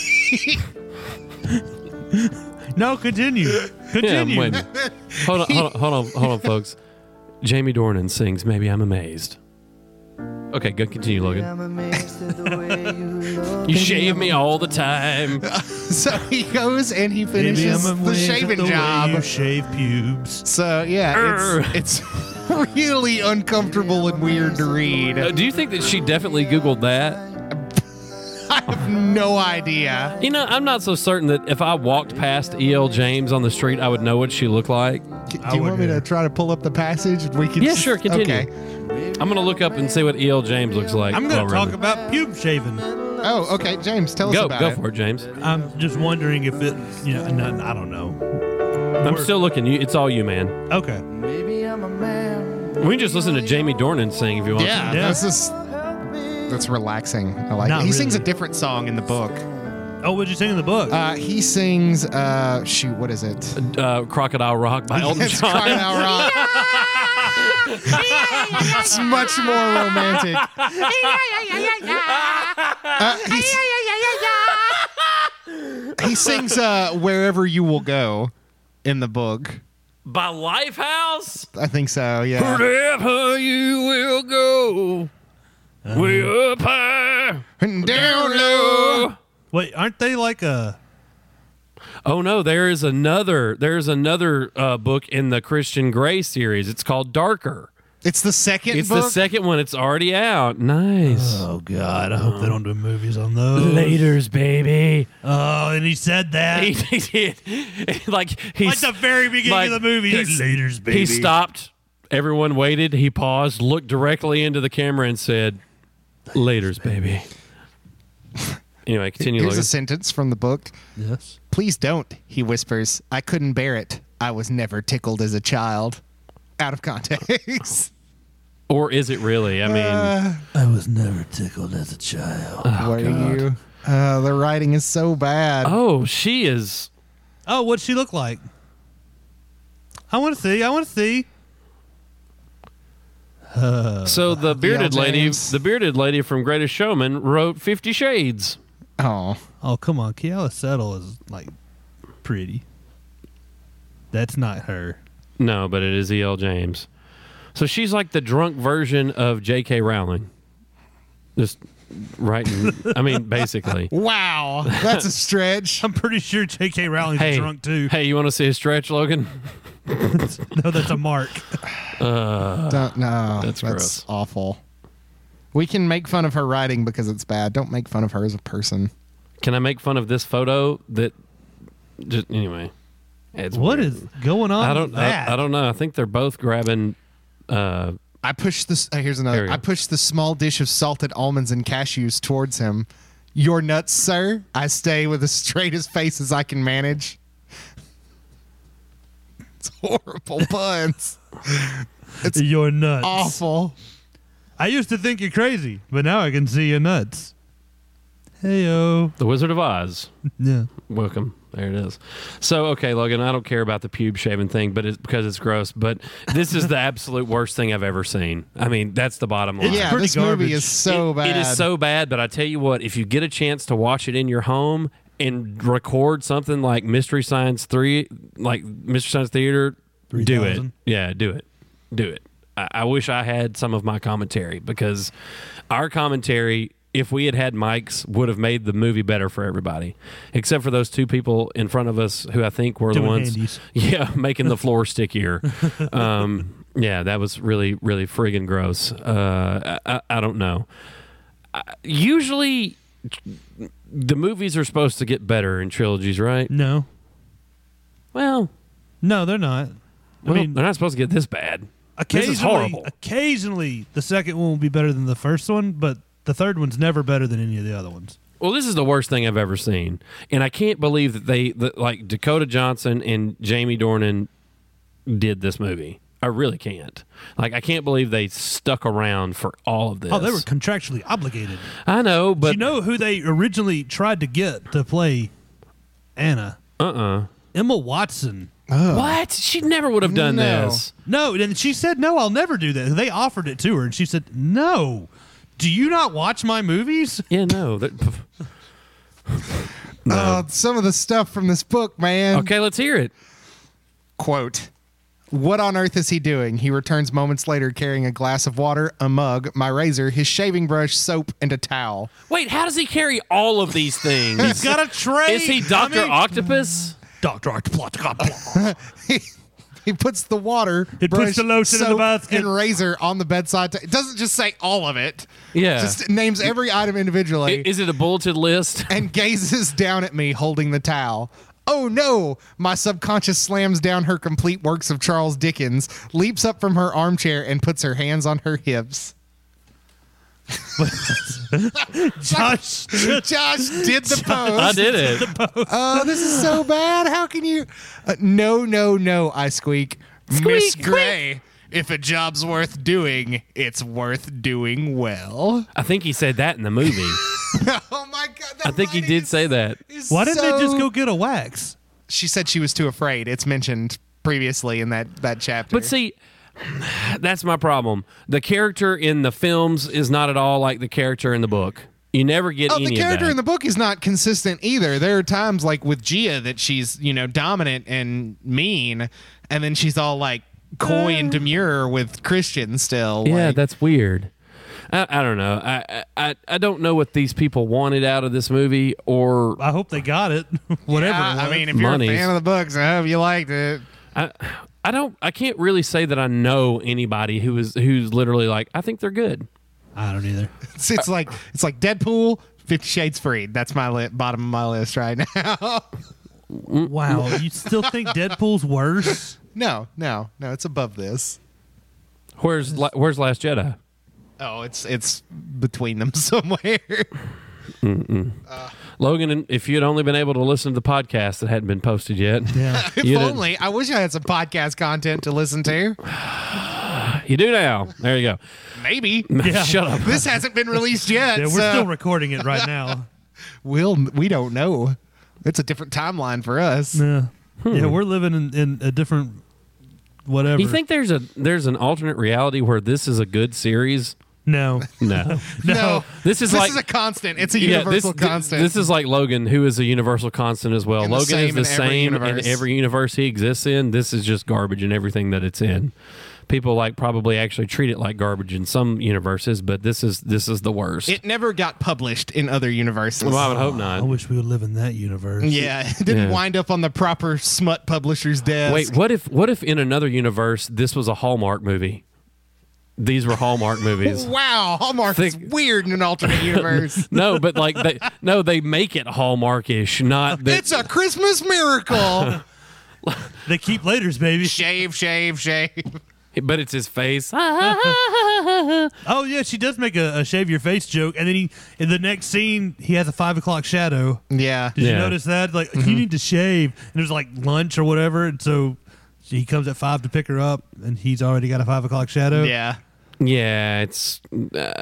No, continue. yeah, I'm Continue. waiting. Hold on, hold on, hold on, hold on, folks. Jamie Dornan sings "Maybe I'm Amazed." Okay, good. Continue, Logan. You shave me all the time. so he goes and he Maybe finishes I'm the amazed at shaving the way job. you shave pubes. So yeah, Urgh. it's it's really uncomfortable and weird to read. Uh, do you think that she definitely Googled that? I have no idea. You know, I'm not so certain that if I walked past E L. James on the street, I would know what she looked like. Do I you want me would, to uh, try to pull up the passage? We can. Yeah, sure, continue. Okay. I'm going to look up and see what E L. James looks like. I'm going Oh, to talk really? about pube shaving. Oh, okay, James, tell us Go, about go it. for it, James. I'm just wondering if it, you know, no, I don't know. I'm still looking. You, it's all you, man. Okay. We can just listen to Jamie Dornan sing if you want. Yeah, Yeah. this is that's relaxing. I like Not it. He sings a really. different song in the book. Oh, what'd you sing in the book? Uh, he sings, uh, shoot, what is it? to. Uh, Crocodile Rock by Elton It's John. Crocodile Rock. It's much more romantic. Uh, he's- he sings uh, "Wherever You Will Go" in the book. By Lifehouse? I think so. Yeah. Wherever you will go, way up high, And down low. Wait, aren't they like a? Oh no, there is another. There's another uh, book in the Christian Grey series. It's called Darker. It's the second It's book. the second one. It's already out. Nice. Oh God, I hope they don't do movies on those. Laters, baby. Oh, and he said that He, he did. Like he's like the very beginning like, of the movie. he's- Laters, baby. He stopped. Everyone waited. He paused, looked directly into the camera, and said, "Laters, baby." Anyway, continue. Here's Logan. a sentence from the book. Yes. Please don't, he whispers. I couldn't bear it. I was never tickled as a child. Out of context. Or is it really? I mean, I was never tickled as a child. What are you? Uh, the writing is so bad. oh, she is. Oh, what'd she look like? I want to see. I want to see. So the bearded L. lady, James. the bearded lady from Greatest Showman, wrote Fifty Shades. Oh. Oh, come on. Kiala Settle is like pretty. That's not her. No, but it is E L. James. So she's like the drunk version of J K. Rowling. Just writing. I mean, basically. Wow. That's a stretch. I'm pretty sure J K. Rowling's Hey, drunk too. hey, you want to see a stretch, Logan? No, that's a mark. Don't, no. That's gross. awful. We can make fun of her writing because it's bad. Don't make fun of her as a person. Can I make fun of this photo? That just anyway. It's What weird. is going on? I don't. With that? I, I don't know. I think they're both grabbing. Uh, I pushed this. Uh, here's There another. you go. I pushed the small dish of salted almonds and cashews towards him. Your nuts, sir. I stay with the straightest face as I can manage. It's horrible puns. It's You're nuts. awful. I used to think you're crazy, but now I can see you're nuts. Heyo. the Wizard of Oz. Yeah. Welcome. There it is. So, okay, Logan, I don't care about the pube shaving thing, but it's because it's gross. But this is the absolute worst thing I've ever seen. I mean, that's the bottom line. Yeah, pretty this garbage. movie is so It- bad. It is so bad, but I tell you what, if you get a chance to watch it in your home and record something like Mystery Science three, like Mystery Science Theater, do it. three thousand? Yeah, do it. Do it. I, I wish I had some of my commentary because our commentary, if we had had mics, would have made the movie better for everybody, except for those two people in front of us who I think were Doing the ones, handies. yeah, making the floor stickier. Um, yeah, that was really, really friggin' gross. Uh, I, I, I don't know. I, usually, the movies are supposed to get better in trilogies, right? No. Well, No, they're not. I well, mean, they're not supposed to get this bad. This occasionally, is horrible. occasionally the second one will be better than the first one, but the third one's never better than any of the other ones. Well, this is the worst thing I've ever seen, and I can't believe that they, that, like Dakota Johnson and Jamie Dornan, did this movie. I really can't. Like, I can't believe they stuck around for all of this. Oh, they were contractually obligated. I know, Do but you know who they originally tried to get to play Anna? uh-uh. Emma Watson. What? She never would have done No. this. No, and she said, no, I'll never do that. They offered it to her, and she said, no. Do you not watch my movies? Yeah, no. That, Uh, some of the stuff from this book, man. okay, let's hear it. Quote. What on earth is he doing? He returns moments later carrying a glass of water, a mug, my razor, his shaving brush, soap, and a towel. Wait, how does he carry all of these things? He's got a tray. Is he Doctor I mean, Octopus? Doctor Octopus. he, he puts the water, He puts brush, the lotion in the soap, basket. and razor on the bedside. ta- It doesn't just say all of it. Yeah. Just names every item individually I- Is it a bulleted list? and gazes down at me holding the towel. Oh no! My subconscious slams down her complete works of Charles Dickens, leaps up from her armchair, and puts her hands on her hips. Josh. Josh did the pose. I did it. Oh, this is so bad. How can you? Uh, no, no, no, I squeak. Miss Squeak, Gray, if a job's worth doing, it's worth doing well. I think he said that in the movie. Oh my God. that I think he writing did is- say that. is Why didn't so- they just go get a wax? She said she was too afraid. It's mentioned previously in that, that chapter. But see, that's my problem. The character in the films is not at all like the character in the book. You never get Oh, any the character of that. in the book is not consistent either. There are times like with Gia that she's, you know, dominant and mean, and then she's all like coy and demure with Christian still. yeah, like, that's weird. I, I don't know. I, I I don't know what these people wanted out of this movie, or I hope they got it. Whatever. yeah, it was. I mean, if you're Monies. a fan of the books, I hope you liked it. I I don't. I can't really say that I know anybody who is who's literally like, I think they're good. I don't either. It's, it's like it's like Deadpool, Fifty Shades Freed. That's my li- bottom of my list right now. Wow, you still think Deadpool's worse? no, no, no. It's above this. Where's La- Where's Last Jedi? Oh, it's it's between them somewhere. Logan, if you had only been able to listen to the podcast that hadn't been posted yet, Yeah. If you didn't- only. I wish I had some podcast content to listen to. you do now. There you go. Maybe. Yeah. Shut up. This hasn't been released yet. Yeah, we're so still recording it right now. we'll, we don't know. It's a different timeline for us. Yeah, yeah, we're living in, in a different whatever. You think there's a there's an alternate reality where this is a good series? No, No. no. This is this like is a constant. It's a Yeah, universal this, constant. This is like Logan, who is a universal constant as well. And the Logan is same the in every same universe. in every universe he exists in. This is just garbage in everything that it's in. People like probably actually treat it like garbage in some universes, but this is this is the worst. It never got published in other universes. well, I would hope I not. wish we would live in that universe. Yeah, it didn't Yeah. wind up on the proper smut publisher's desk. Wait, what if what if in another universe this was a Hallmark movie? These were Hallmark movies. Wow, Hallmark is Think- weird in an alternate universe. No, but like they no, they make it Hallmarkish, not that. It's a Christmas miracle. They keep laters, baby. shave, shave, shave. but it's his face. Oh yeah, she does make a, a shave your face joke, and then he in the next scene he has a five o'clock shadow. Yeah. Did you Yeah. notice that? Like you need to shave, and there's like lunch or whatever, and so he comes at five to pick her up, and he's already got a five o'clock shadow. Yeah. Yeah, it's. Uh,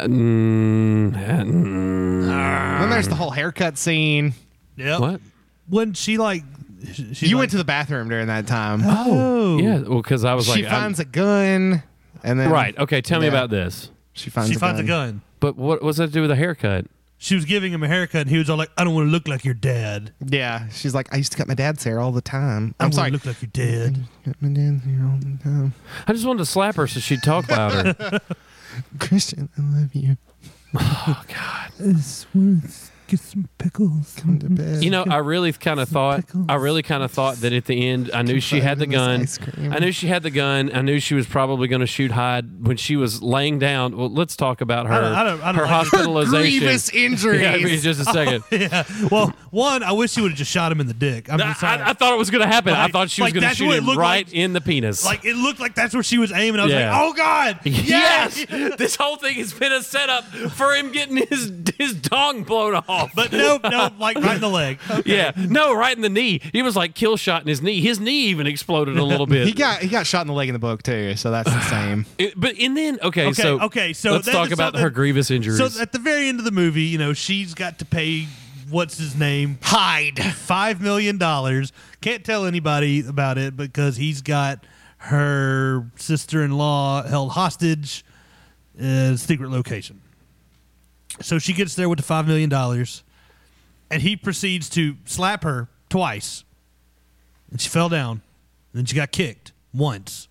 mm, uh, mm. Then there's the whole haircut scene. Yep. What? When she like, she's you like, went to the bathroom during that time. oh Yeah, well, because I was she like, I'm- finds a gun, and then right. Okay, tell me Yeah. about this. She finds she a finds gun. a gun. But what what's that to do with a haircut? She was giving him a haircut, and he was all like, "I don't want to look like your dad. Yeah, she's like, I used to cut my dad's hair all the time. I I'm don't sorry, want to look like your dad." cut my dad's hair all the time. I just wanted to slap her so she'd talk louder. Christian, I love you. Oh God. I just want to get some pickles. Come to bed. You know, I really kind of thought. pickles. I really kind of thought that at the end, I knew she had the gun. Ice cream. I knew she had the gun. I knew she was probably going to shoot Hyde when she was laying down. Well, let's talk about her. I don't- I don't- I don't her like it. hospitalization. Grievous injuries. Yeah, give me just a second. Yeah. Well, one, I wish she would have just shot him in the dick. I'm I, just saying. I, I thought it was going to happen. I Like- thought she was like going to that's shoot what it him looked right like. in the penis. like it looked like that's where she was aiming. I was Yeah. like, "Oh God, yes, this whole thing has been a setup for him getting his his dong blown off. But no, no, like right in the leg. Yeah, no, right in the knee. He was like kill shot in his knee. His knee even exploded a little bit. He got he got shot in the leg in the book too, so that's the same. It- but and then okay, Okay, so okay, so let's that- talk so about that- her grievous injuries. So at the very end of the movie, you know, she's got to pay what's his name Hyde. five million dollars. Can't tell anybody about it because he's got her sister-in-law held hostage at a secret location. So she gets there with the five million dollars, and he proceeds to slap her twice, and she fell down. And then she got kicked once,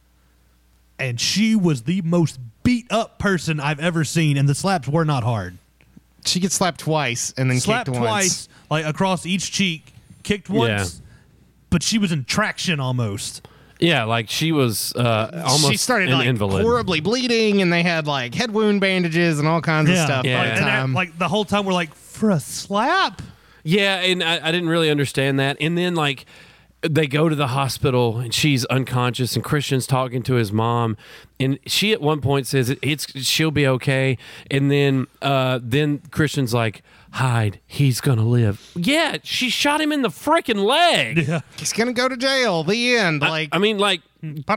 and she was the most beat up person I've ever seen, and the slaps were not hard. She gets slapped twice and then Slapped kicked twice, once. like across each cheek, kicked once, but she was in traction almost. yeah, like she was uh, almost she started an like invalid. horribly bleeding, and they had like head wound bandages and all kinds of stuff. Yeah. all the Like, and that, time. like the whole time we're like, for a slap? Yeah, and I, I didn't really understand that. And then like they go to the hospital and she's unconscious and Christian's talking to his mom and she at one point says it, it's she'll be okay. And then uh, then Christian's like, Hyde, he's gonna live. Yeah, she shot him in the freaking leg. Yeah. He's gonna go to jail. The end. Like I mean, like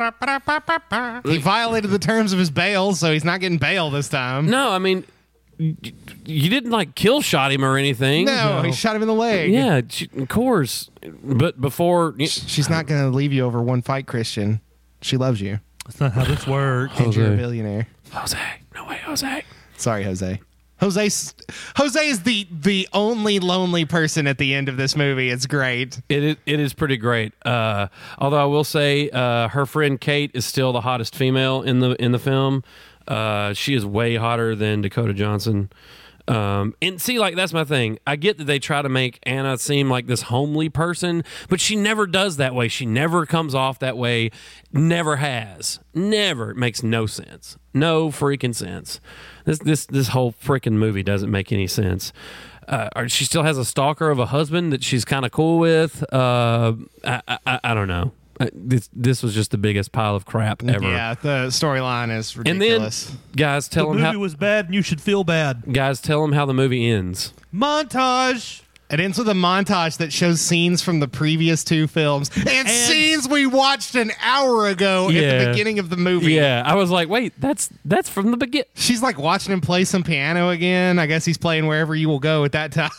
he violated the terms of his bail, so he's not getting bail this time. no, I mean y- you didn't like kill shot him or anything. No, he shot him in the leg. Yeah, she, of course. But before She's not gonna leave you over one fight, Christian. She loves you. That's not how this works. And you're a Jose. billionaire. Jose, no way, Jose. Sorry, Jose. Jose Jose is the the only lonely person at the end of this movie. It's great. It is, it is pretty great. Uh, although I will say, uh, her friend Kate is still the hottest female in the in the film. Uh, she is way hotter than Dakota Johnson. Um, and see, like, that's my thing. I get that they try to make Anna seem like this homely person, but she never does that way. She never comes off that way. Never has. Never. It makes no sense. No freaking sense. This this this whole freaking movie doesn't make any sense. Uh, or she still has a stalker of a husband that she's kind of cool with. Uh, I, I I don't know. This this was just the biggest pile of crap ever. Yeah, the storyline is And then, ridiculous. guys, tell The them movie how. was bad, and you should feel bad. Guys, tell them how the movie ends. Montage. It ends with a montage that shows scenes from the previous two films and, And- scenes we watched an hour ago at Yeah. the beginning of the movie. Yeah, I was like, wait, that's that's from the beginning. She's like watching him play some piano again. I guess he's playing Wherever You Will Go at that time.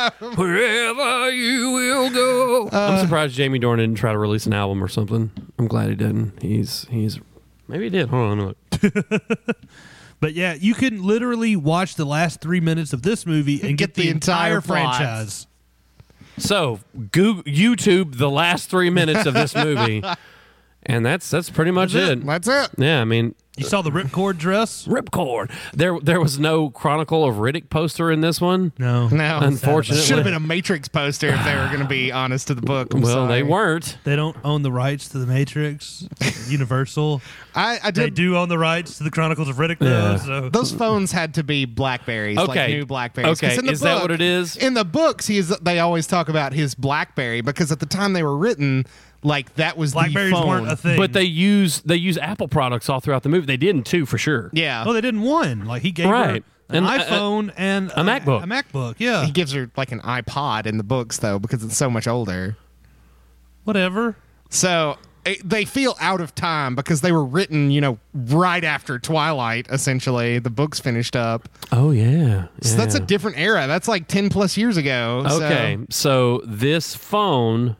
Wherever you will go. I'm surprised Jamie Dornan didn't try to release an album or something. I'm glad he didn't. He's he's maybe he did. Hold on, look. But yeah, you can literally watch the last three minutes of this movie and get, Get the the, entire, entire plot. franchise. So, Google, YouTube the last three minutes of this movie, and that's that's pretty much That's it. it. That's it. Yeah, I mean, You saw the ripcord dress? Ripcord. There there was no Chronicle of Riddick poster in this one. No. No, Unfortunately. should have been a Matrix poster if they were going to be honest to the book. I'm Well, they sorry. weren't. They don't own the rights to the Matrix. Universal. I, I They did. do own the rights to the Chronicles of Riddick, though. Yeah. So. Those phones had to be Blackberries, like Okay. new Blackberries. 'Cause Okay, in the is that book- what it is? In the books, he's they always talk about his BlackBerry because at the time they were written, like that was Blackberries the phone. weren't a thing. But they use they use Apple products all throughout the movie. They did in two for sure. Yeah, Oh, they didn't one. Like, he gave Right. her an And, uh, iPhone and a MacBook. A MacBook, yeah. he gives her like an iPod in the books though because it's so much older. Whatever. So it, they feel out of time because they were written, you know, right after Twilight. Essentially, the books finished up. Oh yeah. So that's a Yeah. different era. That's like ten plus years ago. so- Okay, so this phone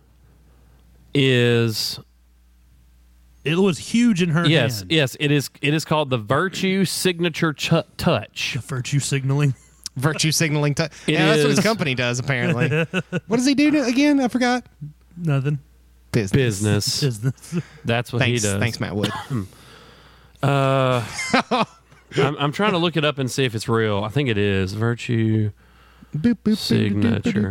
is It was huge in her yes, hand. yes, it is. It is called the Virtue Signature Ch- Touch. The virtue signaling. Virtue signaling. T- It yeah, that's what his is- company does. Apparently, what does he do to, again? I forgot. Nothing. Business. Business. Business. That's what Thanks, he does. thanks, Matt Wood. Uh, I'm, I'm trying to look it up and see if it's real. I think it is Virtue Signature.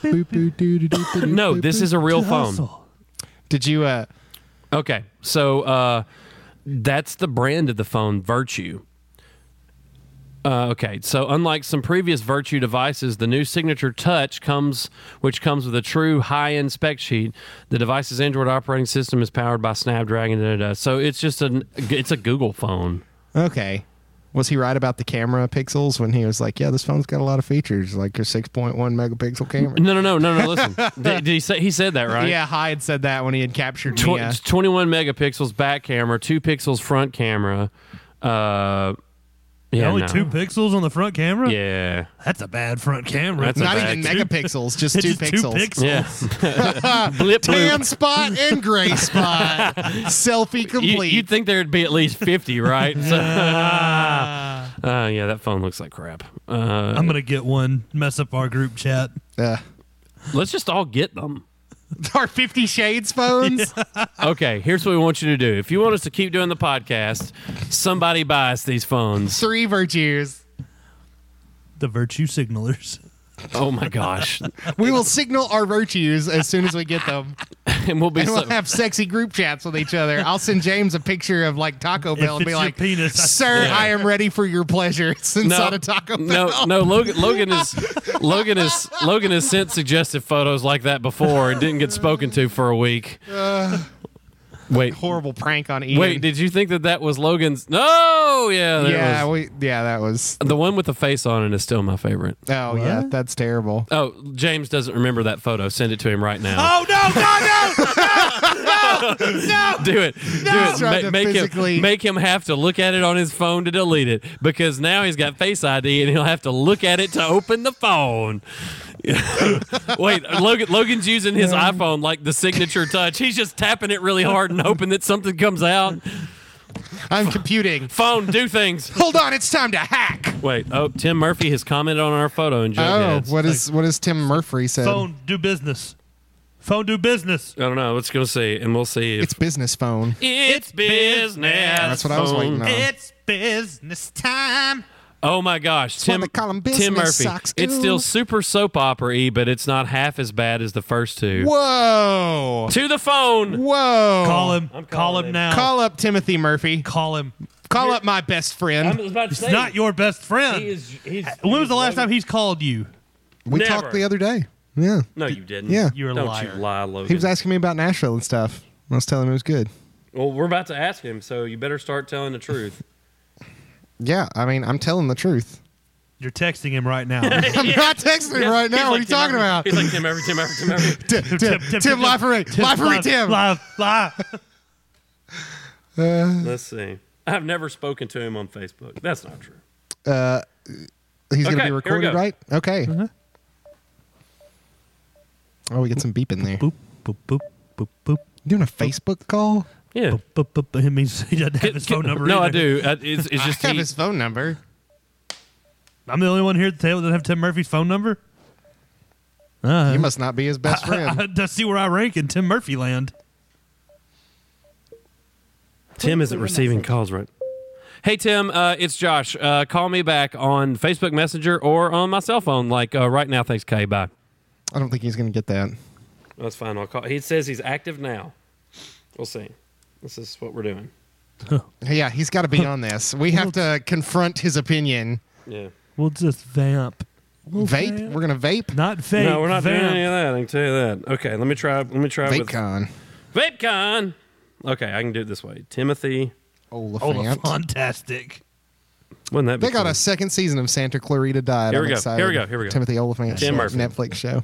No, this is a real phone. Hustle. Did you? uh Okay, so uh, that's the brand of the phone, Virtue. Uh, okay, so unlike some previous Virtue devices, the new Signature Touch comes, which comes with a true high-end spec sheet. The device's Android operating system is powered by Snapdragon. Da, da, da. So it's just an it's a Google phone. Okay. Was he right about the camera pixels when he was like, "Yeah, this phone's got a lot of features, like a six point one megapixel camera"? No, no, no, no, no. Listen, did, did he say he said that right? Yeah, Hyde said that when he had captured Tw- Mia. it's twenty-one megapixels back camera, two pixels front camera. Uh, yeah, Only no. two pixels on the front camera? Yeah, That's a bad front camera. That's a Not bad- even megapixels, just It's two just two pixels. pixels. yeah. Blip Tan bloop. spot and gray spot. Selfie You, complete. you'd think there'd be at least fifty, right? So, uh, yeah, that phone looks like crap. Uh, I'm going to get one, mess up our group chat. uh, let's just all get them. our Fifty Shades phones. Okay, here's what we want you to do. If you want us to keep doing the podcast, somebody buy us these phones. Three virtues. The virtue signalers. Oh my gosh, We will signal our virtues as soon as we get them. and we'll be And so. we'll have sexy group chats with each other. I'll send James a picture of like Taco Bell and it's be your like, penis, I "Sir, Yeah. I am ready for your pleasure." It's inside a Taco no, Bell. no. Logan, Logan is Logan is Logan has sent suggestive photos like that before and didn't get spoken to for a week. Wait, Horrible prank on Ian. wait. Did you think that that was Logan's? No, yeah, that yeah, was- we, yeah, that was. the one with the face on it is still my favorite. Oh yeah, that's terrible. Oh, James doesn't remember that photo. Send it to him right now. Oh, no, no, no, no, no, no. Do it. Do it. Trying Ma- to make physically- him make him have to look at it on his phone to delete it because now he's got Face I D and he'll have to look at it to open the phone. Wait, Logan Logan's using his iPhone like the Signature Touch. He's just tapping it really hard and hoping that something comes out. I'm computing. Phone, do things. Hold on, it's time to hack. Wait. Oh, Tim Murphy has commented on our photo in Oh, Jugheads. what is what is Tim Murphy said? Phone do business. Phone do business. I don't know. Let's go see, and we'll see if It's business phone. it's business. That's what I was waiting on. It's business time. Oh my gosh, why Tim, they call 'em Tim business Murphy. socks, It's ooh. still super soap opera-y, but it's not half as bad as the first two. Whoa. To the phone. Whoa. Call him. I'm Call calling him him. now. Call up Timothy Murphy. Call him. Call up my best friend. about to He's not your best friend. He is, he's, when was the last time he's called you? we Never. talked the other day. Yeah. No, you didn't. Yeah. You're a Don't liar. you lie, Logan. He was asking me about Nashville and stuff. I was telling him it was good. Well, we're about to ask him, so you better start telling the truth. Yeah, I mean, I'm telling the truth. You're texting him right now. I'm not texting him right now. What are you talking about? He's like Tim Murphy, Tim Murphy, Tim Murphy. Tim, Tim, Tim, live for me. Live for me, Tim. Live, live. Let's see. I've never spoken to him on Facebook. That's not true. Uh, he's going Okay, to be here we recorded, go. right? Okay. Oh, we get some beep in there. Boop, boop, boop, boop, boop. You doing a Facebook call? Yeah. Boop, boop, boop. It means he doesn't have his phone number. No, I either. do. I, it's, it's just I have he, his phone number. I'm the only one here at the table that doesn't have Tim Murphy's phone number. Uh, You must not be his best friend. I, I see where I rank in Tim Murphy land. Tim isn't receiving calls right. Hey Tim, uh, it's Josh. Uh, call me back on Facebook Messenger or on my cell phone. Like uh, right now. Thanks, Kay. Bye. I don't think he's going to get that. That's fine. I'll call. He says he's active now. We'll see. This is what we're doing. Yeah, he's got to be on this. We have to confront his opinion. Yeah. We'll just vamp. We'll Vape? vamp. We're going to vape? Not vape. No, we're not vamp. doing any of that. I can tell you that. Okay, let me try. Let me try with VapeCon. VapeCon. Okay, I can do it this way. Timothy. Oliphant. Oh, fantastic. Wouldn't that be They got cool? a second season of Santa Clarita Diet. Here I'm we go. excited. Here we go. Here we go. Timothy Oliphant Tim Murphy. Netflix show.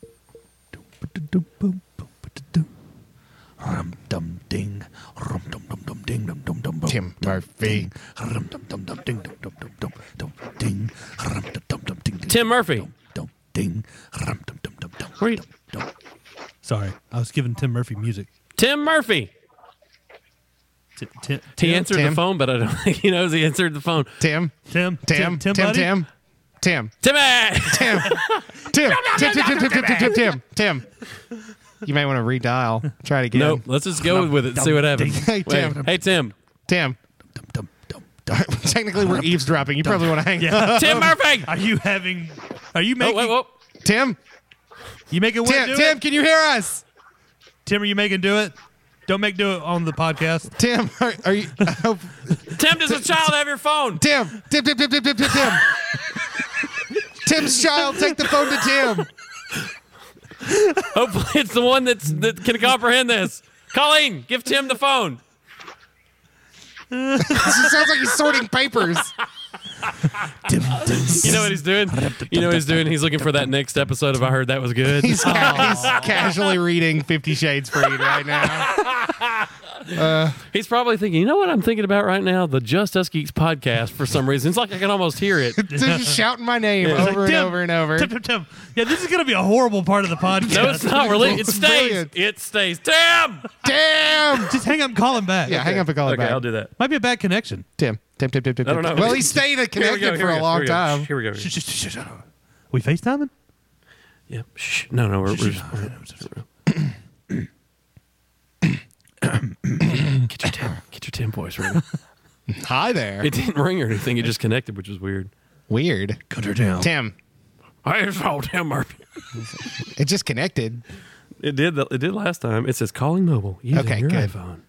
Rum dum ding, rum dum dum dum ding dum dum dum. Tim Murphy. Rum dum dum dum ding dum dum dum dum dum ding. Rum dum dum dum ding. Tim Murphy. Dum ding. Rum dum dum dum dum. Where you- dum. Sorry, I was giving Tim Murphy music. Tim Murphy. T- Tim, He Tim, answered Tim. the phone, but I don't think he knows he answered the phone. Tim. Tim, Tim. Tim, Tim. buddy? Tim. Tim. Timmy. Tim. Tim. Tim. Tim. Tim. Tim. Tim. Tim. Tim. Tim. You may want to redial. Try it again. Nope. Let's just go with it and see what happens. Hey, Tim. Wait. Hey Tim. Tim. Dum, dum, dum, dum. Technically, we're eavesdropping. You probably want to hang up. Yeah. Tim Murphy. Are you having? Are you Oh making? wait, wait. Tim. You making Whit Tim. do Tim. it? Can you hear us? Tim, are you making do it? Don't make do it on the podcast. Tim. Are, are you? Oh, Tim, does a child have your phone? Tim. Tim. Tim. Tim. Tim. Tim. Tim. Tim. Tim's child. Take the phone to Tim. Hopefully, it's the one that's that can comprehend this. Colleen, give Tim the phone. It sounds like he's sorting papers. Tim, Tim. You know what he's doing? You know what he's doing? He's looking for that next episode of I Heard That Was Good. He's, ca- he's casually reading Fifty Shades Freed right now. He's probably thinking, you know what I'm thinking about right now? The Just Us Geeks podcast for some reason. It's like I can almost hear it. Just shouting my name Yeah. over and Tim, over and over. Tim, Tim, Tim. Yeah, this is going to be a horrible part of the podcast. No, it's not really. It It's stays. brilliant. It stays. Tim! Damn! Just hang up and call him back. Yeah, hang up and call it Okay, back. I'll do that. Might be a bad connection. Tim. Tim, Tim, Tim, Tim. I don't Tim. know. Well, he stayed Here we connected go, here for we a go, long here we go. time. Here we go. Shh, shh, shh, shh, shh. We FaceTiming? Yep. Shh. No, no, we're, we're just. Get your Tim. Get your Tim voice ready. Hi there. It didn't ring or anything. It just connected, which was weird. Weird. Cut her down. Tim. I just told Tim Murphy. It just connected. It did. It did last time. It says calling mobile using Okay, your good. iPhone.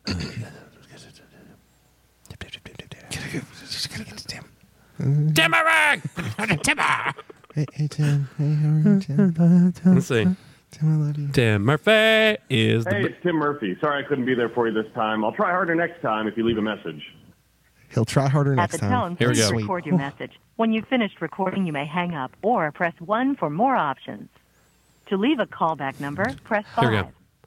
Tim. Tim Murphy. Hey, hey, Tim. Hey, how are you, Tim? Let's see. Tim, I love you. Tim Murphy is the. Hey, it's Tim Murphy. Sorry I couldn't be there for you this time. I'll try harder next time if you leave a message. He'll try harder At next the time. tone, Here we please go. record your message. When you've finished recording, you may hang up or press one for more options. To leave a callback number, press five. Here we go.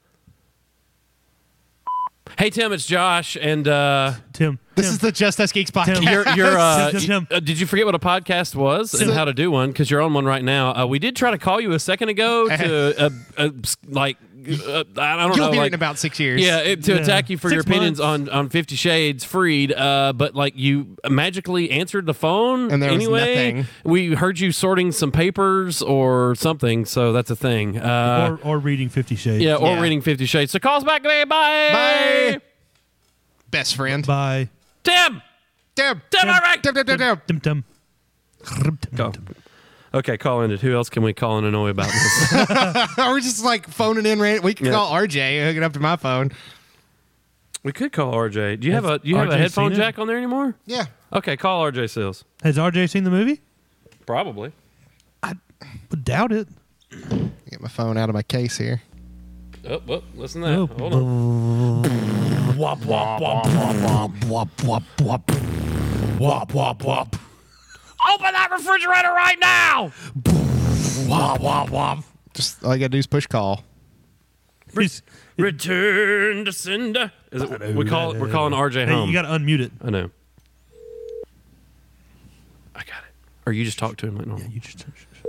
Hey Tim, it's Josh, and uh, Tim. This Tim. is the Just Us Geeks podcast. you're, you're uh, Tim, Tim, Tim. uh, did you forget what a podcast was and how to do one? Because you're on one right now. Uh, we did try to call you a second ago to uh, uh, like uh, I don't You'll know, hear like it in about six years. yeah, it, to Yeah. attack you for your Six opinions months. on on Fifty Shades Freed. Uh, but like you magically answered the phone And there was anyway. nothing. We heard you sorting some papers or something, so that's a thing. Uh, or or reading Fifty Shades. yeah, or Yeah. reading Fifty Shades. So call us back today. Bye. Bye. Best friend. Bye. Tim. Tim. Tim, all right. Tim, Tim, Tim, Tim. Dum dum. Go. Okay, call in it. Who else can we call and annoy about this? We're just like phoning in. Right? We can Yeah. call R J, hook it up to my phone. we could call R J. Do you have Has a do you have a R J headphone seen it? jack on there anymore? Yeah. Okay, call R J Seals. Has R J seen the movie? Probably. Would doubt it. Get my phone out of my case here. Oh, oh listen to that. Oh, Hold on. Wop wop wop wop wop wop wop wop wop wop. Open that refrigerator right now. Wop wop wop. Just all you gotta do is push call. He's- Return to sender. Is it, we call we're calling R J Hey, home. you got to unmute it. I know. I got it. Or you just talk to him like normal. You just.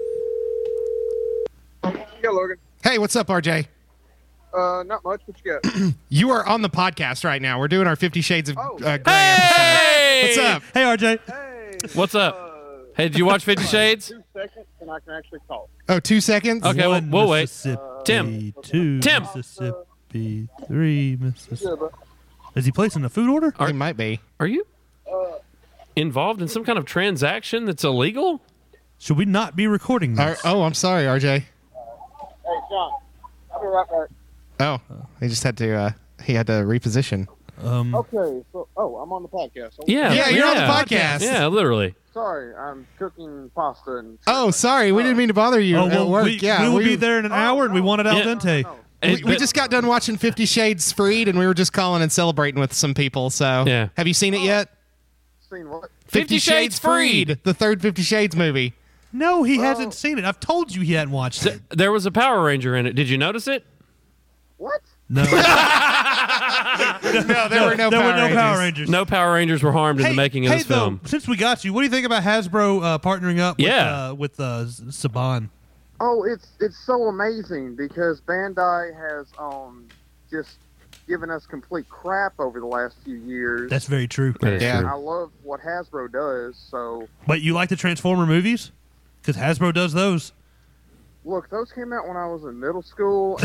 Yeah, Logan. Hey, what's up, R J? Uh, not much. What you got? You are on the podcast right now. We're doing our Fifty Shades of Oh. uh, Grey Hey! episode. What's up? Hey R J. Hey. What's up? Uh, Hey, did you watch Fifty Shades? Two seconds, and I can actually talk. Oh, two seconds. Okay, well, One we'll wait. Mississippi, Tim. Two Tim. Mississippi. Three Mississippi. Yeah, but Is he placing a food order? Are- It might be. Are you involved in some kind of transaction that's illegal? Should we not be recording R- this? oh, I'm sorry, R J. hey, John, I'll be right back. Oh, he just had to. Uh, he had to reposition. Um, Okay, so oh, I'm on the podcast. Oh, Yeah. Yeah, you're on the yeah. podcast. Yeah, literally. Sorry, I'm cooking pasta and. Oh, sorry, we didn't mean to bother you oh, at well, work. we, yeah, we will we, be there in an hour, and we want it al Yeah. dente. No, We, And- we but- just got done watching Fifty Shades Freed, and we were just calling and celebrating with some people. So, Yeah. have you seen it yet? seen what? Fifty Shades Freed. the third Fifty Shades movie. No, he hasn't seen it. I've told you he hadn't watched it. There was a Power Ranger in it. Did you notice it? What? No, No, there were no there Power were no Rangers. Power Rangers. No Power Rangers were harmed in Hey, the making of hey, this film. Though, since we got you, what do you think about Hasbro uh, partnering up with, Yeah. uh, with uh, Saban? Oh, it's it's so amazing because Bandai has um just given us complete crap over the last few years. That's very true. That is Yeah. true. I love what Hasbro does. So But you like the Transformer movies? Because Hasbro does those. look, those came out when I was in middle school.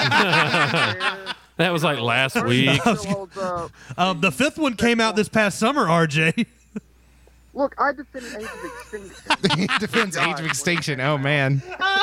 That was like last week. Still holds up. Um, the fifth one came out this past summer, R J. Look, I defend Age of Extinction. Defends Age of Extinction. Oh man.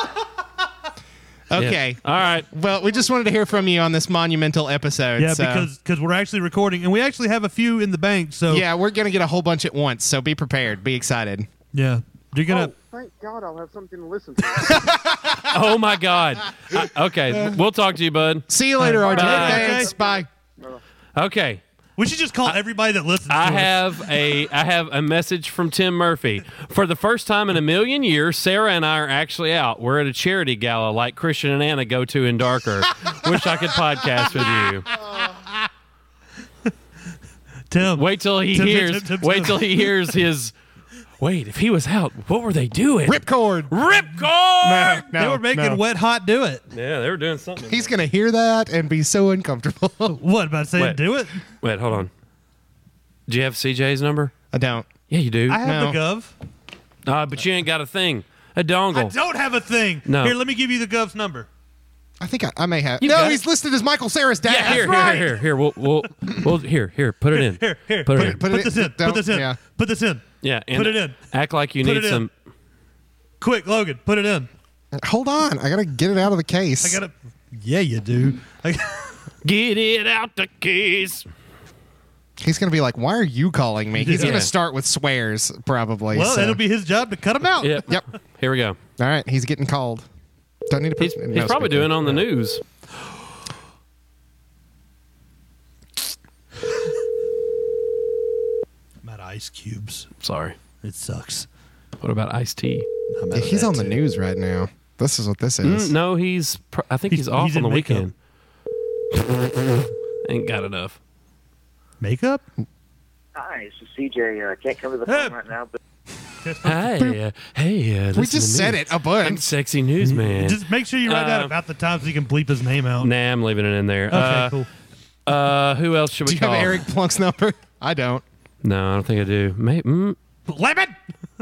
Okay. Yeah. All right. Well, we just wanted to hear from you on this monumental episode. Yeah, so- because because we're actually recording, and we actually have a few in the bank. So yeah, we're gonna get a whole bunch at once. So be prepared. Be excited. yeah, you're gonna. Oh, thank God I'll have something to listen to. Oh my God. I- okay, we'll talk to you, bud. See you later, R J. Bye. Thanks. Bye. Okay. We should just call everybody that listens. I to us. have a I have a message from Tim Murphy. For the first time in a million years, Sarah and I are actually out. We're at a charity gala like Christian and Anna go to in Darker. Wish I could podcast with you. Tim. Wait till he Tim, Tim, hears. Tim, Tim, Tim. Wait till he hears his. Wait, if he was out, what were they doing? Ripcord. Ripcord. No, They were making no. Wet Hot do it. Yeah, they were doing something. He's gonna hear that and be so uncomfortable. What about saying Wait. do it? Wait, hold on. Do you have C J's number? I don't. Yeah, you do. I have No. the Gov. Uh, but you ain't got a thing. A I dongle. don't have a thing. No. Here, let me give you the Gov's number. I think I, I may have. You no, got he's it. listed as Michael Sarah's dad. Yeah, here, right. here, here, here. We'll, we'll, we'll, here, here. Put it in. Here, here. Put it put, in. Put put it this in. in. Don't- Put this in. yeah. Put this in. Yeah, and Put it in. Act like you Put need it in. some. Quick, Logan. Put it in. Hold on, I gotta get it out of the case. I gotta. Yeah, you do. I, Get it out the case. He's gonna be like, "Why are you calling me?" He's Yeah. gonna start with swears, probably. well, so. it'll be his job to cut him out. Yep. Yep. Here we go. All right, he's getting called. Don't need to. He's, put, he's no, probably speaker. doing on the news. I'm out of ice cubes. Sorry. It sucks. What about Ice T? I'm Yeah, out of he's that on the too. news right now. This is what this is. Mm, no, he's. Pr- I think he's, He's- off he's on the in makeup. weekend. Ain't got enough. Makeup? Hi, this is C J. Uh, can't come to the Hey. phone right now, but Hey, uh, hey. Uh, We listen just to said me. it a bunch. I'm sexy newsman. Just make sure you write that Uh, about the time so you can bleep his name out. Nah, I'm leaving it in there. Okay, uh, cool. Uh, who else should we Do you call? have Eric Plunk's number? I don't. No, I don't think I do. Maybe, mm, Lemon.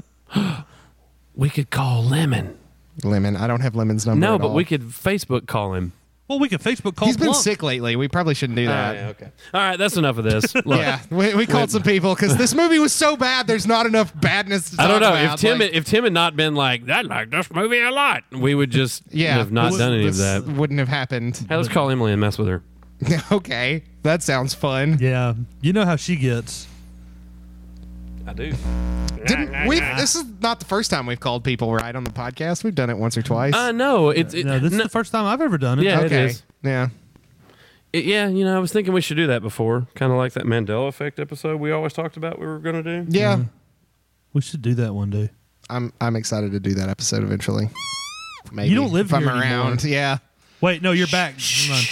we could call Lemon. Lemon. I don't have Lemon's number. No, at but all. we could Facebook call him. Well, we can Facebook call. He's been Plunk. sick lately. We probably shouldn't do that. Ah, yeah, okay. All right, that's enough of this. Look, Yeah, we, we called some people because this movie was so bad. There's not enough badness to talk I don't know about. if Tim Like, if Tim had not been like I like this movie a lot, we would just yeah, have not this- done any of this that. Wouldn't have happened. Hey, let's call Emily and mess with her. Okay, that sounds fun. Yeah, you know how she gets. I do. Didn't we? This is not the first time we've called people right on the podcast. We've done it once or twice. Uh, no, it's it, No, this no, is the first time I've ever done it. Yeah, it okay. is. Yeah. it- yeah. You know, I was thinking we should do that before, kind of like that Mandela Effect episode we always talked about we were going to do. Yeah. We should do that one day. I'm I'm excited to do that episode eventually. Maybe You don't live if I'm here around. anymore. Yeah. Wait, no, you're back. Hold on.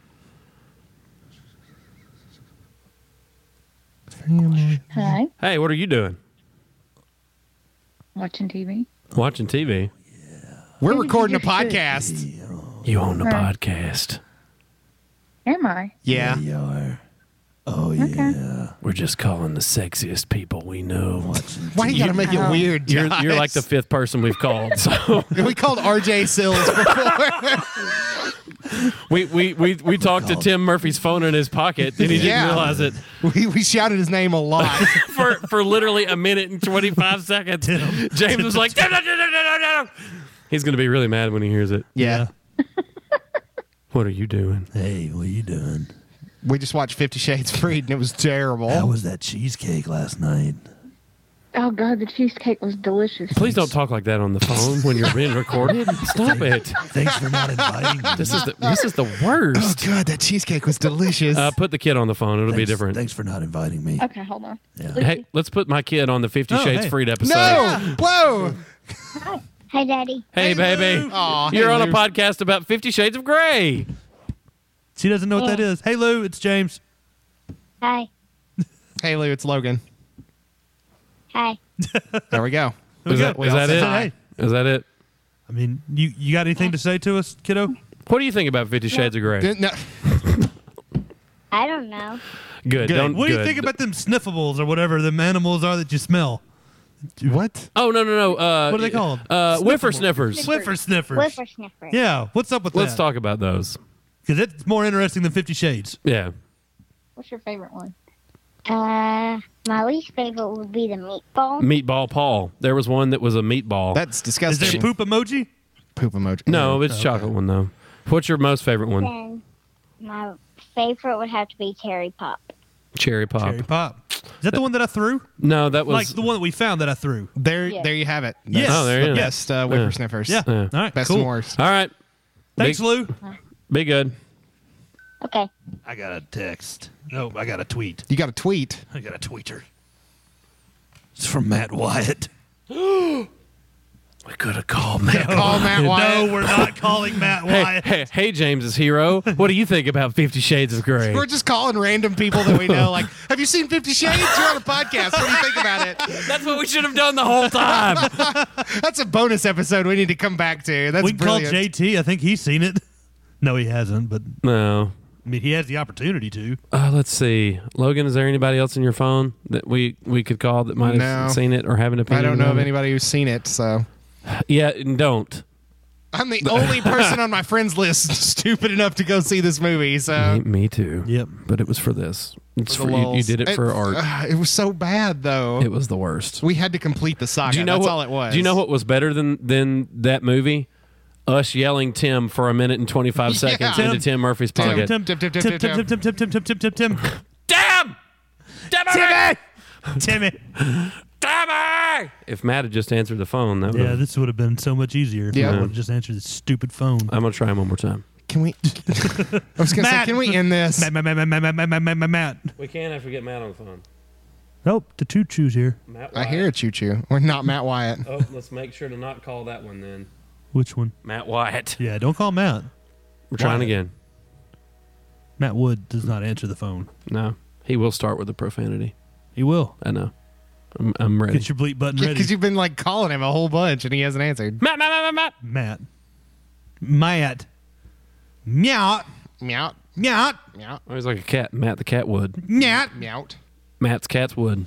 Hi, Hey, what are you doing? watching T V. Watching T V. We're Maybe you recording a just should. podcast. You own a Right. podcast. Am I? Yeah. You are. Oh Okay. yeah. We're just calling the sexiest people we know. Why you gotta make it Oh. weird? You're, Josh? you're like the fifth person we've called. So we called R J Sills before. we, we, we, we talked to Tim Murphy's phone in his pocket, and he didn't Yeah. realize it we we shouted his name a lot. for for literally a minute and twenty-five seconds. James was like, "No, no, no, no, no, no." He's gonna be really mad when he hears it. Yeah. What are you doing? Hey, what are you doing? We just watched Fifty Shades Freed and it was terrible. How was that cheesecake last night? Oh God, the cheesecake was delicious. Please don't talk like that on the phone when you're being recorded. Stop it. Thanks for not inviting me. This is the this is the Oh worst. God, that cheesecake was delicious. Uh, put the kid on the phone. It'll be Thanks- different. Thanks for not inviting me. Okay, hold on. Hey, let's put my kid on the Fifty Oh, Shades hey. Freed episode. no! Whoa! Hi, Daddy. Hey, baby. Aw, You're hey, on a Lou. podcast about Fifty Shades of Grey. She doesn't know what that is. Hey Lou, it's James. Hi. Hey Lou, it's Logan. Hi. There we go. Is that, We is all that said it? hi. Is that it? I mean, you you got anything to say to us, kiddo? What do you think about Fifty Shades of Grey? No, I don't know. Good. Don't, What do you good. think about them sniffables or whatever them animals are that you smell? what? Oh no no no! Uh, What are they called? Uh, whiffer sniffers. Whiffer sniffers. Whiffer sniffer. Yeah, what's up with Let's that? talk about those. Because it's more interesting than Fifty Shades. Yeah. What's your favorite one? Uh, my least favorite would be the meatball. Meatball Paul. There was one that was a meatball. That's Is disgusting. there poop emoji? poop emoji? no, it's chocolate one though. What's your most favorite one? And my favorite would have to be Terry Pop. Cherry Pop. Cherry Pop. Is that the one that I threw? No, that was Like the one that we found that I threw? There, Yeah. there you have it. Yes. Oh, there you the go. best uh, whippersniffers. Yeah. Yeah. All right, Best cool. and worst. All right. Thanks, Big- Lou. Be good. Okay. I got a text. No, I got a tweet. You got a tweet. I got a tweeter. It's from Matt Wyatt. We could have called Matt. Call Matt Wyatt. No, we're not calling Matt Hey, Wyatt. hey, hey, James's hero. What do you think about Fifty Shades of Grey? We're just calling random people that we know. Like, have you seen Fifty Shades? You're on a podcast. What do you think about it? That's what we should have done the whole time. That's a bonus episode we need to come back to. That's we can brilliant. call J T. I think he's seen it. No, he hasn't, but No. I mean, he has the opportunity to. Uh, let's see. Logan, is there anybody else in your phone that we, we could call that might have No. seen it or have an opinion? I don't know on of it? anybody who's seen it, so Yeah, and don't. I'm the only person on my friends list stupid enough to go see this movie. So Me, me too. Yep. But it was for this. It's For for, the you, you lulz. did it for It- art. uh, it was so bad though. It was the worst. we had to complete the saga. Do you know That's what, all it was. Do you know what was better than than that movie? Us yelling Tim for a minute and twenty-five seconds Tim. into Tim Murphy's Tim, pocket. Tim, Tim, Tim, Tim, Tim, Tim, Tim, Tim, Tim, Tim, Tim, Tim, Tim, Tim, Damn! Damn Timmy. Damn it! If Matt had just answered the phone, that would Yeah, this would have been so much easier if Yeah. I would have just answered this stupid phone. I'm gonna try him one more time. Can we? I was gonna Matt. say, can we end this? Matt, Matt, Matt, Matt, Matt, Matt, Matt, Matt, Matt, Matt. We can if we get Matt on the phone. Nope, the choo choo's here. Matt I hear a choo choo. We're not Matt Wyatt. Oh, let's make sure to not call that one then. Which one? Matt Wyatt. Yeah, don't call Matt. We're trying Wyatt. again. Matt Wood does not answer the phone. No, he will start with the profanity. He will. I know. I'm, I'm ready. Get your bleep button ready. Because you've been like calling him a whole bunch and he hasn't answered. Matt, Matt, Matt, Matt, Matt. Matt. Meow. Meow. Meow. Meow. Oh, he's like a cat. Matt the cat would. Meow. Meow. Matt's cats would.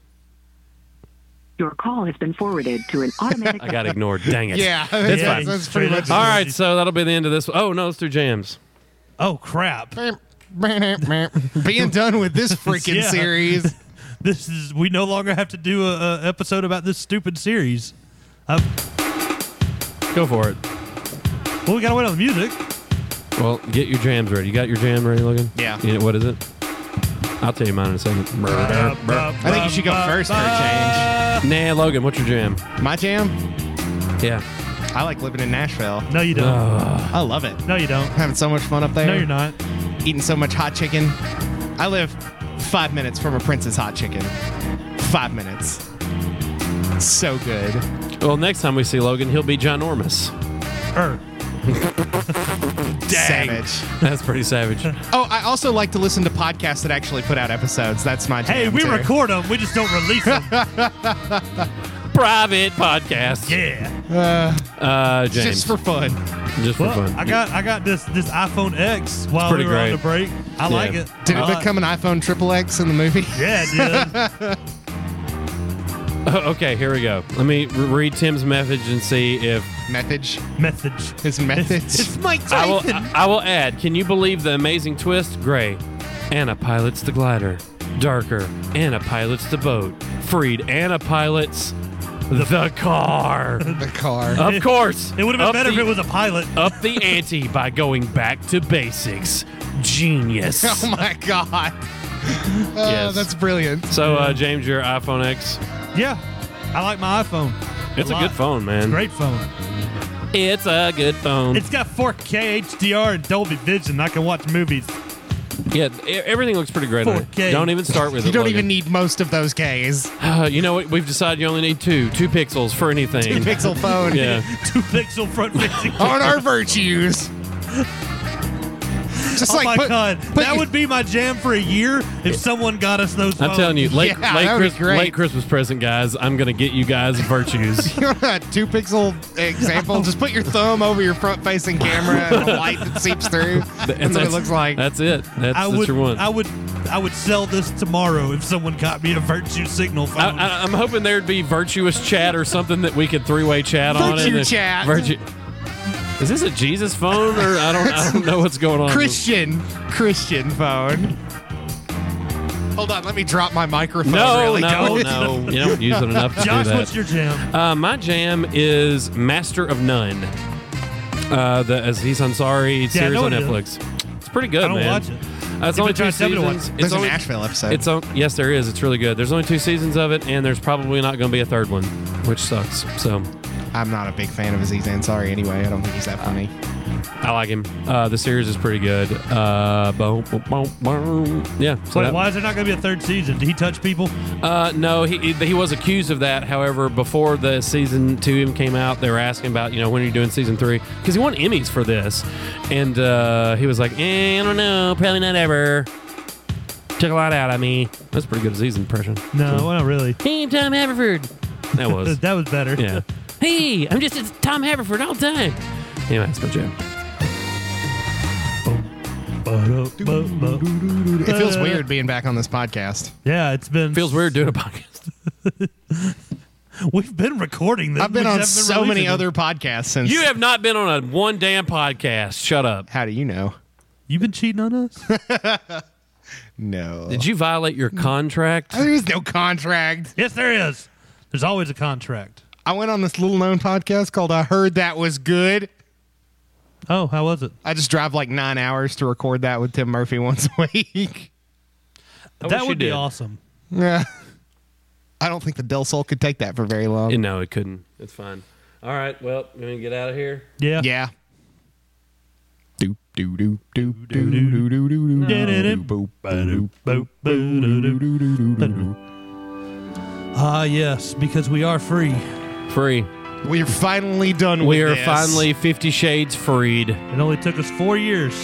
Your call has been forwarded to an automatic. I got ignored. Dang it. Yeah, That's Yeah, fine. that's straight pretty up. much. All right, so that'll be the end of this. Oh, no, let's do jams. Oh, crap. Being done with this freaking Yeah. series. This is, we no longer have to do a, a episode about this stupid series. Uh, Go for it. well, we got to wait on the music. Well, get your jams ready. You got your jam ready, Logan? Yeah. You know, what is it? I'll tell you mine in a second. I think you should go first for a change. Nah, Logan, what's your jam? My jam? Yeah. I like living in Nashville. No, you don't. Uh, I love it. no, you don't. Having so much fun up there. No, you're not. Eating so much hot chicken. I live five minutes from a Prince's hot chicken. Five minutes. So good. well, next time we see Logan, he'll be ginormous. Er. Savage. That's pretty savage. Oh, I also like to listen to podcasts that actually put out episodes. That's my jam. Hey, we too. record them. We just don't release them. Private podcast. Yeah. Uh, Uh, James. just for fun. Just for Well, fun. I got I got this this iPhone X while pretty we were great. on the break. I Yeah. like it. Did I it like- become an iPhone Triple X in the movie? Yeah, it did. okay, here we go. Let me re- read Tim's message and see if Method. Message. His methods. It's Mike I will. Tyson. I, I will add. Can you believe the amazing twist? Gray. Anna pilots the glider. Darker. Anna pilots the boat. Freed. Anna pilots the car. the car. Of course. It would have Up been better the- if it was a pilot. Up the ante by going back to basics. Genius. Oh my god. Oh, Yes. that's brilliant. So, uh, James, your iPhone X. Yeah, I like my iPhone. It's a, lot. good phone, man. Great phone. It's a good phone. It's got four K H D R and Dolby Vision. I can watch movies. yeah, e- everything looks pretty great on four it. K. Don't even start with You it. don't Logan. even need most of those Ks. Uh, you know what? We've decided you only need two. Two pixels for anything. Two pixel phone. Yeah. Two pixel front facing. On our virtues. Just Oh like my put- god, put that your- would be my jam for a year if someone got us those. I'm phones. telling you, late, Yeah, late, that would be Chris- great. late Christmas present, guys. I'm going to get you guys virtues. You want a two pixel example? Just put your thumb over your front facing camera and the light that seeps through. That's what it looks like. That's it. That's, I that's would, your one. I would, I would sell this tomorrow if someone got me a Virtue Signal I, phone. I, I'm hoping there'd be virtuous chat or something that we could three-way chat on it. Virtue And- chat. Virtue. Is this a Jesus phone or I don't I don't know what's going on. Christian. Christian phone. Hold on, let me drop my microphone. No, really no, quick. no. You don't use it enough to Josh, do that. what's your jam? Uh, my jam is Master of None. Uh, the Aziz Ansari Yeah, I series know on what it Netflix. It's pretty good, I don't man. watch it. Uh, it's You've only been trying two to tell me to watch seasons. it. It's There's only, an Nashville episode. It's on, yes, there is. It's really good. There's only two seasons of it, and there's probably not going to be a third one, which sucks. So I'm not a big fan of Aziz Ansari anyway. I don't think he's that funny. I like him. Uh, the series is pretty good. Uh, boom, boom, boom, boom. Yeah. So Wait, that- why is there not going to be a third season? Did he touch people? Uh, no, he he he was accused of that. However, before the season two even came out, they were asking about, you know, when are you doing season three? Because he won Emmys for this, and uh, he was like, eh, I don't know, probably not ever. Took a lot out of me. That's a pretty good Aziz impression. No, well, not really. Hey, I'm Tom Haverford. That was. That was better. Yeah. Hey, I'm just it's Tom Haverford all the time. Anyway, that's my jam. It feels weird being back on this podcast. Yeah, it's been. Feels weird doing a podcast. We've been recording this. I've been We on just haven't so released many them. other podcasts since. You have not been on a one damn podcast. Shut up. How do you know? You've been cheating on us. No. Did you violate your contract? There is no contract. Yes, there is. There's always a contract. I went on this little known podcast called I Heard That Was Good. Oh, how was it? I just drive like nine hours to record that with Tim Murphy once a week. I wish that you would be did. awesome. Yeah. I don't think the Del Sol could take that for very long. Yeah, no, it couldn't. It's fine. All right. Well, you want to get out of here? Yeah. Yeah. Do do do do do do do do do do boop boop. Ah, yes, because we are free. Free. We're finally done with We are this. finally Fifty Shades freed. It only took us four years,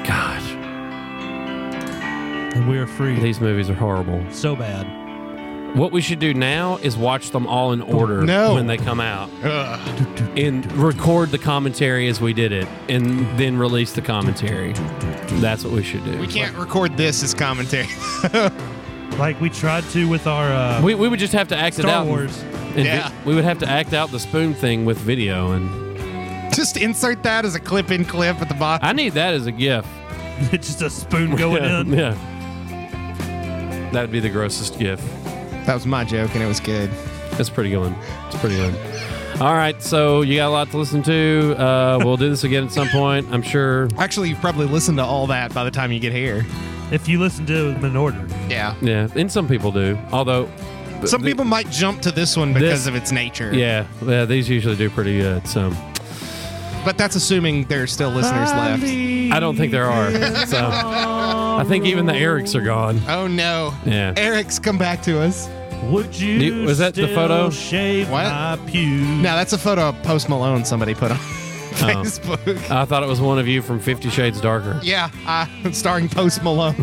Gosh, and we are free. these movies are horrible. So bad. What we should do now is watch them all in order No. when they come out. Ugh. And record the commentary as we did it, and then release the commentary. That's what we should do. We can't record this as commentary. Like we tried to with our uh, We, we would just have to act it Star out. Wars. And vi- Yeah. we would have to act out the spoon thing with video, and Just insert that as a clip-in clip at the bottom. I need that as a gift. Just a spoon going yeah, in. yeah. That'd be the grossest gift. That was my joke, and it was good. That's pretty good one. It's pretty good. All right, so you got a lot to listen to. Uh, we'll do this again at some point, I'm sure. Actually, you've probably listened to all that by the time you get here. If you listen to them in order. Yeah. Yeah, and some people do. Although Some the- people might jump to this one because This- of its nature. Yeah, yeah, these usually do pretty good. So But that's assuming there's still listeners left. I don't think there are. So I think even the Erics are gone. Oh, no. Yeah. Eric's come back to us. Would you You- was that the still photo? shave What? my pew? No, that's a photo of Post Malone somebody put on Oh. Facebook. I thought it was one of you from Fifty Shades Darker. Yeah, uh, starring Post Malone.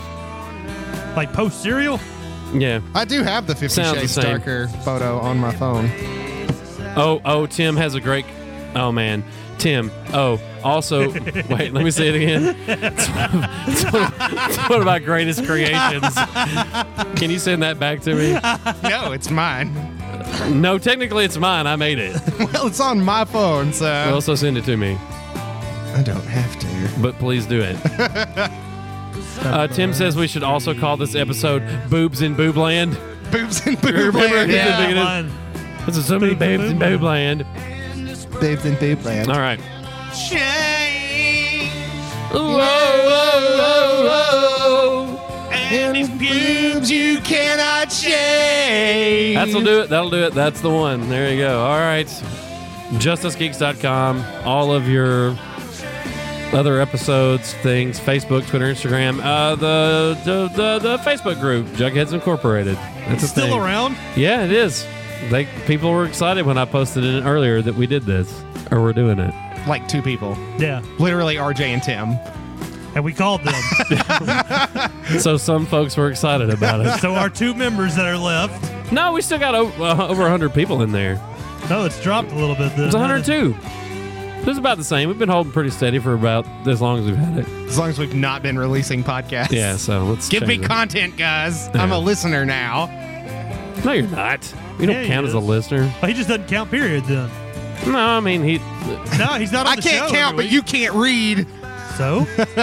Like post cereal? Yeah. I do have the Fifty Sounds the Shades same. Darker photo on my phone. Oh, oh, Tim has a great. Oh man, Tim. Oh, also, wait. Let me say it again. It's one, of, it's one of- it's one of my greatest creations. Can you send that back to me? No, it's mine. No, technically it's mine. I made it. Well, it's on my phone, so Also send it to me, I don't have to. but please do it. Uh, Tim says we should also call this episode "Boobs in Boobland." Boobs and boob Remember? land. Yeah. Yeah, mine. There's so many babes in Boobland. Boobs and boob land. All right. Change. Whoa, whoa, whoa, whoa. And these boobs you cannot change. That'll do it. That'll do it. That's the one. There you go. All right. justice geeks dot com. All of your other episodes, things, Facebook, Twitter, Instagram. Uh, the, the the the Facebook group, Jugheads Incorporated. That's a Still thing. around? Yeah, it is. They people were excited when I posted it earlier that we did this, or we're doing it. Like two people. Yeah. Literally R J and Tim. And we called them. So some folks were excited about it. So our two members that are left. No, we still got over, uh, over one hundred people in there. No, it's dropped a little bit. Then. It's one hundred two. It's about the same. We've been holding pretty steady for about as long as we've had it. As long as we've not been releasing podcasts. Yeah, so let's Give me change it. content, guys. I'm a listener now. No, you're not. You don't Yeah, he count as a is. listener. Oh, he just doesn't count, period, then. No, I mean he. No, he's not on I the can't show count, every but you can't read. week. So?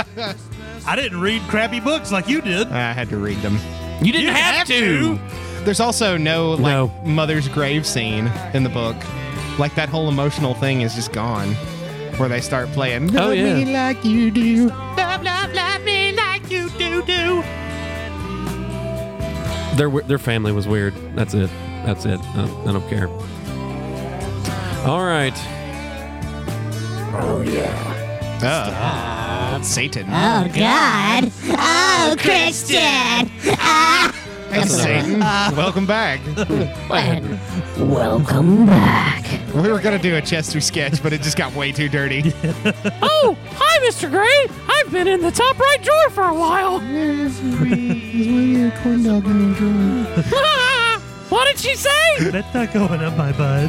I didn't read crappy books like you did. I had to read them. You didn't You have, have to. to. There's also no like No. mother's grave scene in the book. Like that whole emotional thing is just gone. Where they start playing Love Oh, yeah. me like you do. Love, love, love me like you do do. Their their family was weird. That's it. That's it. I, I don't care. All right. Uh, Satan. Oh, God. Oh, Christian. Hey, Satan. Welcome back. Welcome back. We were going to do a Chester sketch, but it just got way too dirty. Oh, hi, Mister Gray. I've been in the top right drawer for a while. What did she say? That's not going up my bud.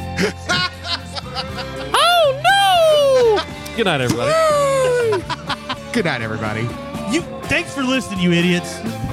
Oh no! Good night, everybody. Good night, everybody. You. Thanks for listening, you idiots.